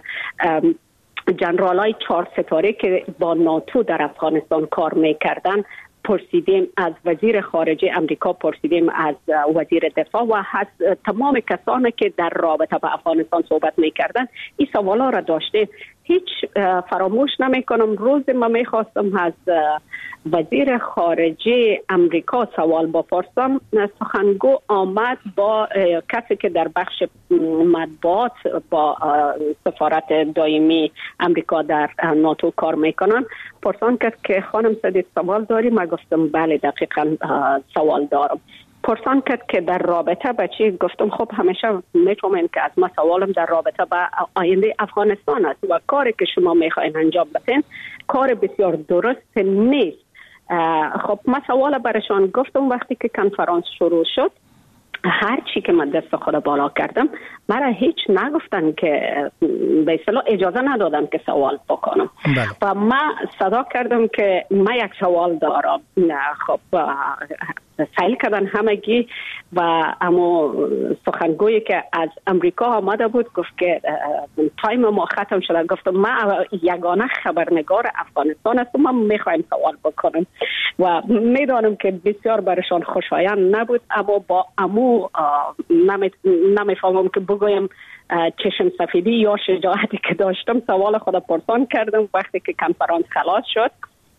جنرالای 4 ستاره که با ناتو در افغانستان کار میکردن پرسیدیم، از وزیر خارجه امریکا پرسیدیم، از وزیر دفاع و از تمام کسانی که در رابطه با افغانستان صحبت میکردن این سوالا را داشته. هیچ فراموش نمیکنم روز ما میخواستم از وزیر خارجه امریکا سوال بپرسم، سخنگو آمد با کسی که در بخش مطبوعات با سفارت دائمی امریکا در ناتو کار میکنن، پرسان کرد که خانم سدید سوال داری؟ من گفتم بله دقیقا سوال دارم. پرسان کرد که در رابطه با چی؟ گفتم خب همیشه میتونم که از ما سوالم در رابطه با آینده افغانستان است و کاری که شما میخواین انجام بدین کار بسیار درست نیست. خب من سوال برشان گفتم وقتی که کنفرانس شروع شد، هر چی که من دست خود بالا کردم مرا هیچ نگفتن که به اصطلاح اجازه ندادن که سوال بکنم. و من صدا کردم که من یک سوال دارم. خب سایل کردن همگی و اما سخنگویی که از امریکا آمده بود گفت که تایم ما ختم شده. گفتم من یگانه خبرنگار افغانستان هستم، من میخوایم سوال بکنم و میدانم که بسیار برشان خوشایند نبود، اما با امو نمیفهمم که بگویم چشم سفیدی یا شجاعتی که داشتم سوال خود پرسان کردم. وقتی که کنفرانس خلاص شد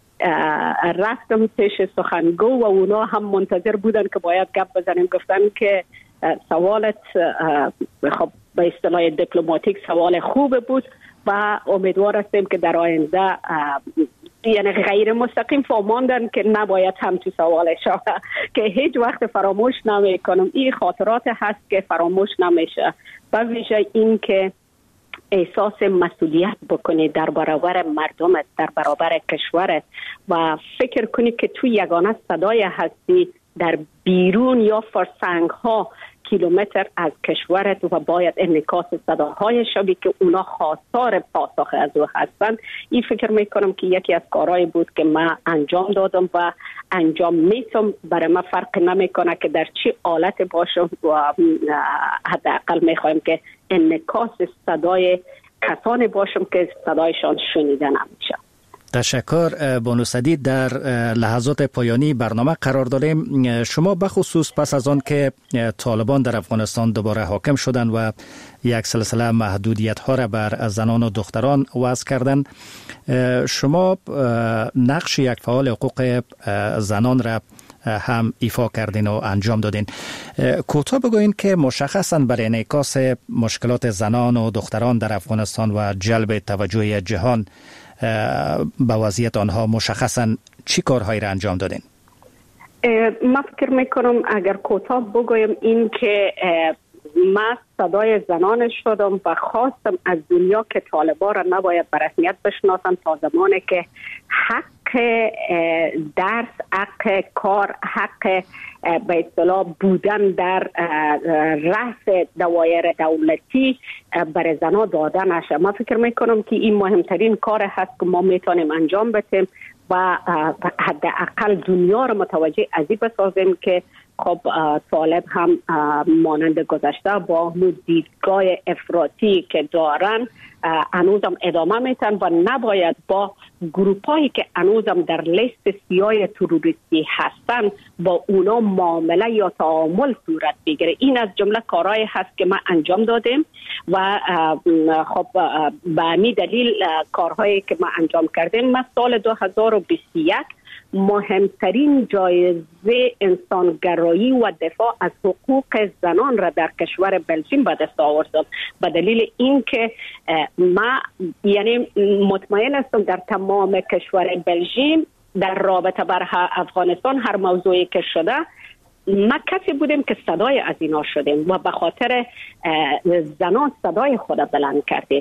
رفتم پیش سخنگو و اونا هم منتظر بودن که باید گپ بزنیم. گفتن که سوالت خب به اصطلاح دیپلماتیک سوال خوب بود و امیدوار هستیم که در آینده یعنی غیر مستقیم فهماندن که نباید هم تو سوال شود که هیچ وقت فراموش نمی کنم. این خاطرات هست که فراموش نمیشه، به ویژه این که احساس مسئولیت بکنی در برابر مردمت، در برابر کشورت و فکر کنی که تو یگانه صدای هستی در بیرون یا فرسنگ ها کیلومتر از کشورت و باید انعکاس صداهای شوی که اونا خواستار پاسخ از او هستند. این فکر میکنم که یکی از کارهایی بود که من انجام دادم و انجام میتم. برای من فرق نمیکنه که در چی حالت باشم و حداقل میخوایم که انعکاس صدای کسانی باشم که صدایشان شنیده نمیشه. تشکر بانو سدید. در لحظات پایانی برنامه قرار داریم. شما بخصوص پس از آن که طالبان در افغانستان دوباره حاکم شدند و یک سلسله محدودیت ها را بر زنان و دختران وضع کردند، شما نقش یک فعال حقوق زنان را هم ایفا کردین و انجام دادین. کوتاه بگوین که مشخصاً برای انعکاس مشکلات زنان و دختران در افغانستان و جلب توجه جهان به وضعیت آنها مشخصاً چی کارهایی را انجام دادین؟ من فکر میکنم اگر کوتاه بگویم این که من صدای زنان شدم و خواستم از دنیا که طالبان را نباید به رسمیت بشناسن تا زمانی که حق درس، حق کار، حق به اصطلاح بودن در رأس دوایر دولتی برای زنها داده نشه. من فکر میکنم که این مهمترین کار هست که ما میتونیم انجام بدیم و حداقل دنیا رو متوجه از این بسازیم که خب طالب هم مانند گذشته با دیدگاه افراطی که دارن هنوزم ادامه میتن و نباید با گروپایی که هنوزم در لیست سیاه تروریستی هستن با اونا معامله یا تعامل صورت بگیره. این از جمله کارهایی هست که ما انجام دادیم و خب به همین دلیل کارهایی که ما انجام کردیم، ما سال 2021 مهمترین جایزه انسانگرایی و دفاع از حقوق زنان را در کشور بلژیم به دست آوردم به دلیل اینکه ما یعنی مطمئن هستم در تمام کشور بلژیم در رابطه بر افغانستان هر موضوعی که شده ما کسی بودیم که صدای از اینا شدیم و به خاطر زنان صدای خود بلند کردیم.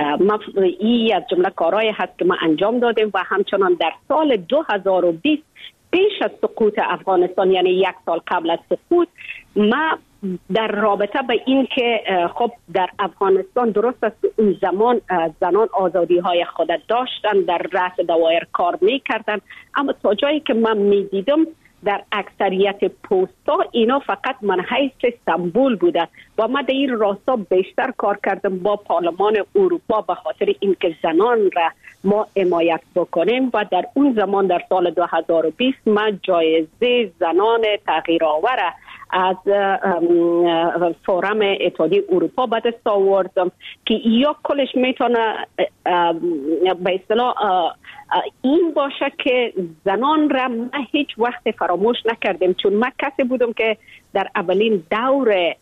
این از جمله کارهایی هست که ما انجام دادیم و همچنان در سال 2020 پیش از سقوط افغانستان یعنی یک سال قبل از سقوط ما در رابطه به این که خب در افغانستان درست است اون زمان زنان آزادی های خود داشتن در رأس دوایر کار میکردن، اما تا جایی که من میدیدم در اکثریت پوستا اینا فقط منحیث سمبول بوده و ما در این راستا بیشتر کار کردم با پارلمان اروپا به خاطر اینکه زنان را ما حمایت بکنیم و در اون زمان در سال 2020 ما جایزه زنان تغییرآور از فورم اتحادیه اروپا به دست آوردم که یا کلش میتونه به اصطلاح این باشه که زنان را ما هیچ وقت فراموش نکردیم، چون من کسی بودم که در اولین دور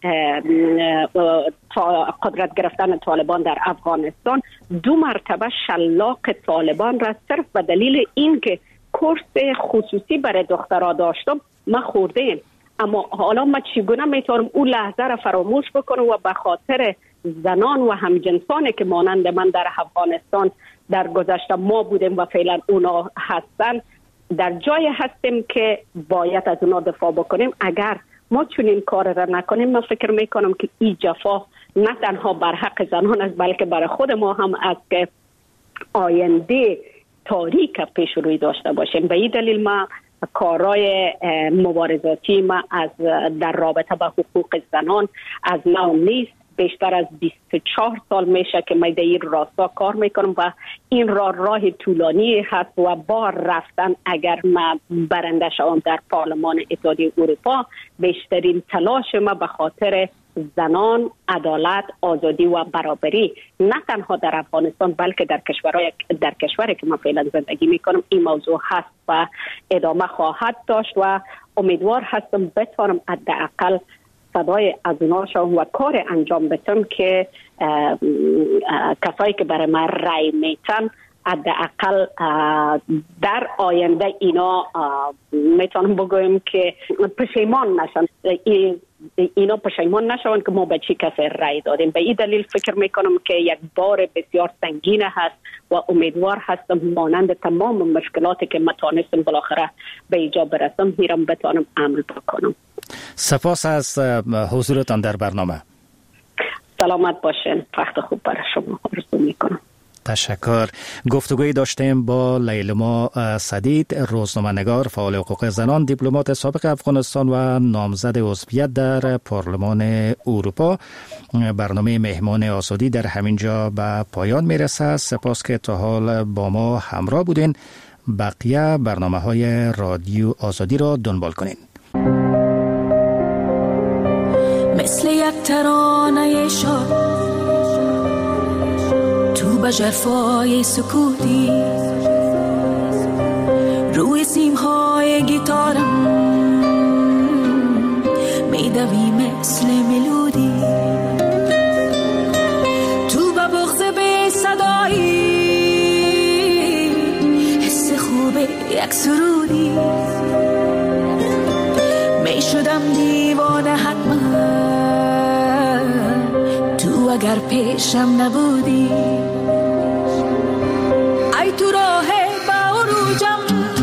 قدرت گرفتن طالبان در افغانستان 2 مرتبه شلاق طالبان را صرف به دلیل اینکه کورس خصوصی برای دخترها داشتم ما خوردیم. اما حالا ما چگونه میتونم اون لحظه را فراموش بکنم و به خاطر زنان و همجنسانی که مانند من در افغانستان در گذشته ما بودیم و فعلا اونا هستن در جای هستیم که باید از اونا دفاع بکنیم. اگر ما چون این کار را نکنیم من فکر میکنم که این جفا نه تنها بر حق زنان است بلکه برای خود ما هم است که آینده تاریک پیش روی داشته باشیم. به این دلیل ما کارهای مبارزاتی ما از در رابطه با حقوق زنان از نو نیست. بیشتر از 24 سال میشه که من در این راستا کار میکنم و این راه طولانی هست و با رفتن اگر من برنده شوم در پارلمان اتحادیه اروپا بیشترین تلاش ما به خاطر زنان، عدالت، آزادی و برابری نه تنها در افغانستان بلکه در کشوری که من فعلا زندگی میکنم این موضوع هست و ادامه خواهد داشت و امیدوار هستم بتوانم حداقل صدای از اونا شوم و کار انجام بدم که کسایی که برای من رای میتن حداقل در آینده اینا میتونم بگویم که پشیمان نشن، اینا پشیمان نشون که ما به چی کسی رای دادیم. به این دلیل فکر میکنم که یک بار بسیار سنگین هست و امیدوار هستم مانند تمام مشکلاتی که ما تانستم بالاخره به ایجا برسم میرم بتانم عمل بکنم. سپاس از حضورتان در برنامه. سلامت باشین. وقت خوب برای شما آرزو میکنم. تشکر. گفتگوی داشتیم با لیلما سدید، روزنامه‌نگار، فعال حقوق زنان، دیپلمات سابق افغانستان و نامزد عضویت در پارلمان اروپا. برنامه مهمان آزادی در همینجا به پایان میرسه. سپاس که تا حال با ما همراه بودین. بقیه برنامه‌های رادیو آزادی را دنبال کنین. مثل یک ترانه شاد تو به جرفای سکوتی روی سیمهای گیتارم میدوی مثل ملودی تو به بغض به صدایی حس خوب یک سرودی میشدم دیوانه حتما تو اگر پیشم نبودی. ای تو راه با عروجم،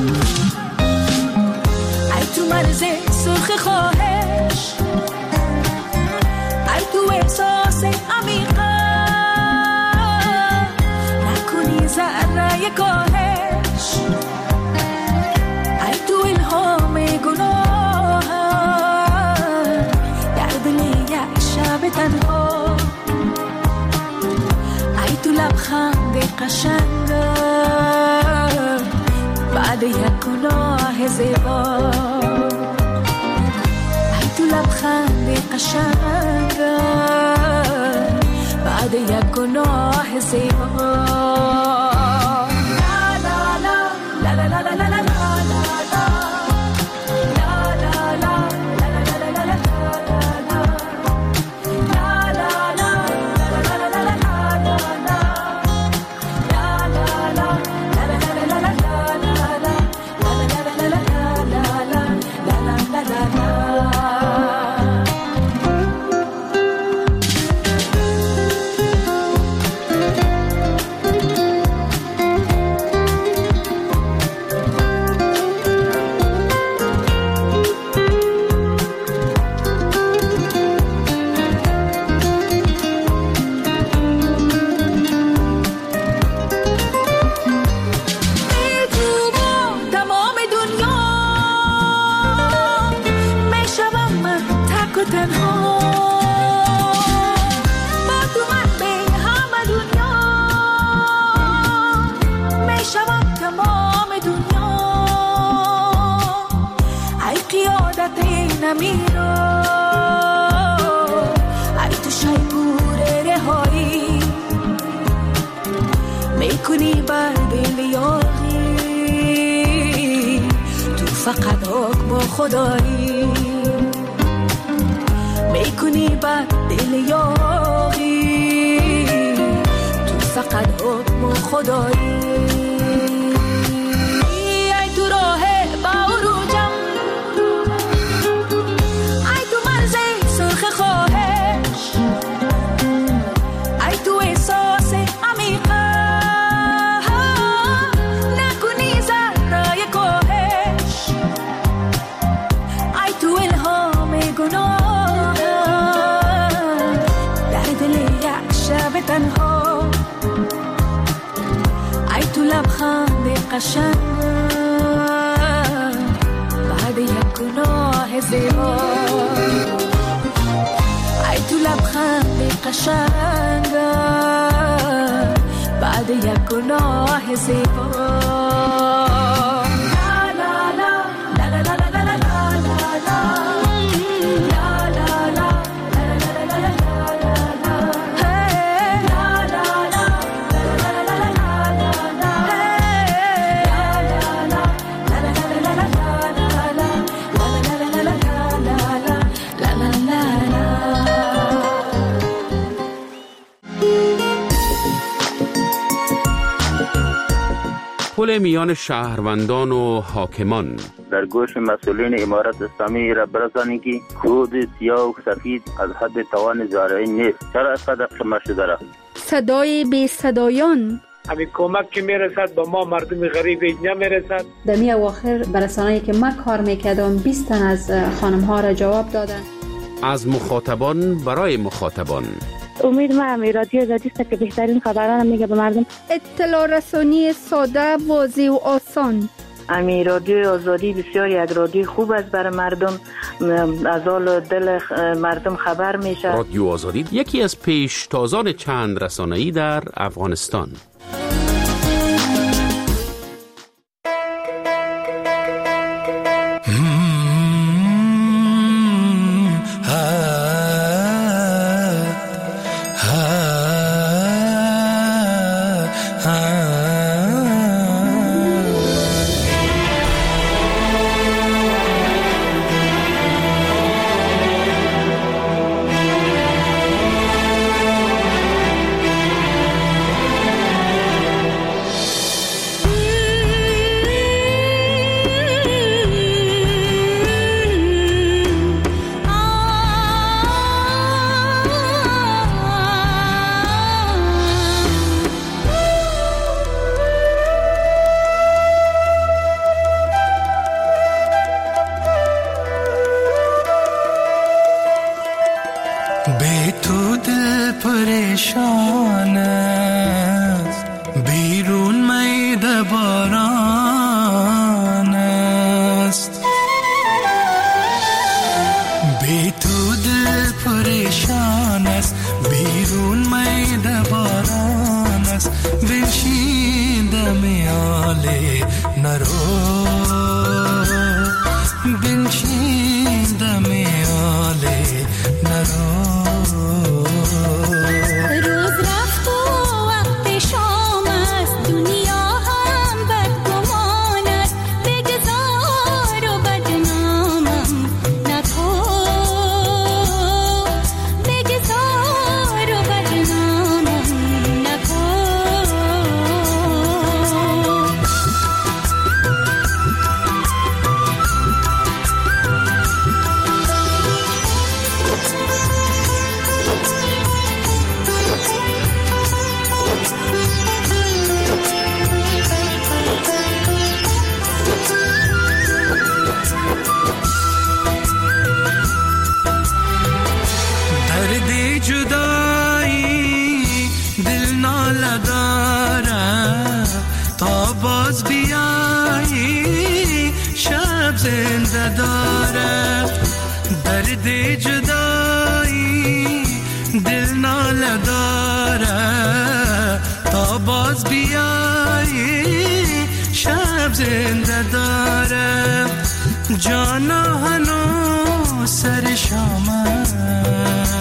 ای تو مرز سرخ خواهش، ای تو احساس عمیقم نکنی ذره کاهش، ای تو الهام گناه در دل یک شب تنها، ای تو لبخند قشنگ بعد یک گناه زیبا، ای تو لبخند قشنگ بعد یک گناه زیبا. نمیرم میکنی بر دل یاری، تو فقط آگ با خدایی میکنی بر دل یاری، تو فقط آگ با خدایی. ای تو راه باروجم، ای تو مرز سرخ خواهش، ای تو احساس عمیقه نکنی ذره کاهش، ای تو الهام گناه در دل یک شب تنها، ای تو لبخند قشنگ بعد یک گناه زیبا، ای تو لبخند قشنگ بعد یک گناه زیبا. پل میان شهروندان و حاکمان. در گوش مسئولین امارت اسلامی را برسانید که کود سیاه و سفید از حد توان زارعین نیست. چرا اینقدر قمه شده را؟ صدای بی صدایان، همین کمک که میرسد به ما مردم غریب نمیرسد. در می اواخر برسانه‌ای که من کار میکردم 20 تن از خانم ها را جواب دادن. از مخاطبان برای مخاطبان. امید ما رادیو آزادی است که بهترین خبران میگه به مردم. اطلاع رسانی ساده، واضح و آسان. رادیو آزادی بسیار یک رادیو خوب است برای مردم، از حال دل مردم خبر میشه. رادیو آزادی یکی از پیشتازان چند رسانه‌ای در افغانستان.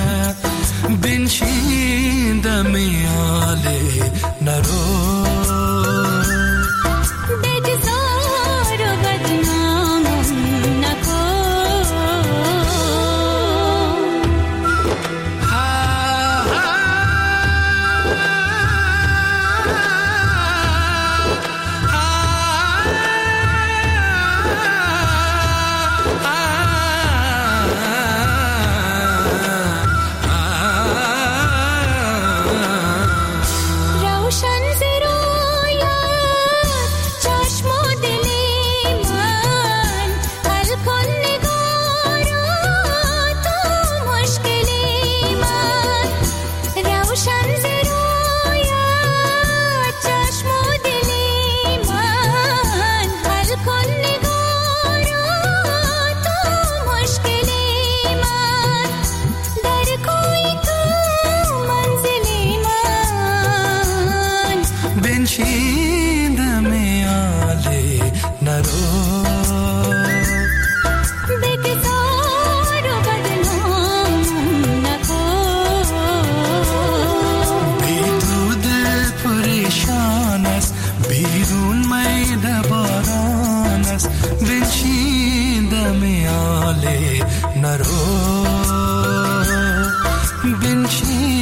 بنشین دمیاله نرو ولی نرو بنشین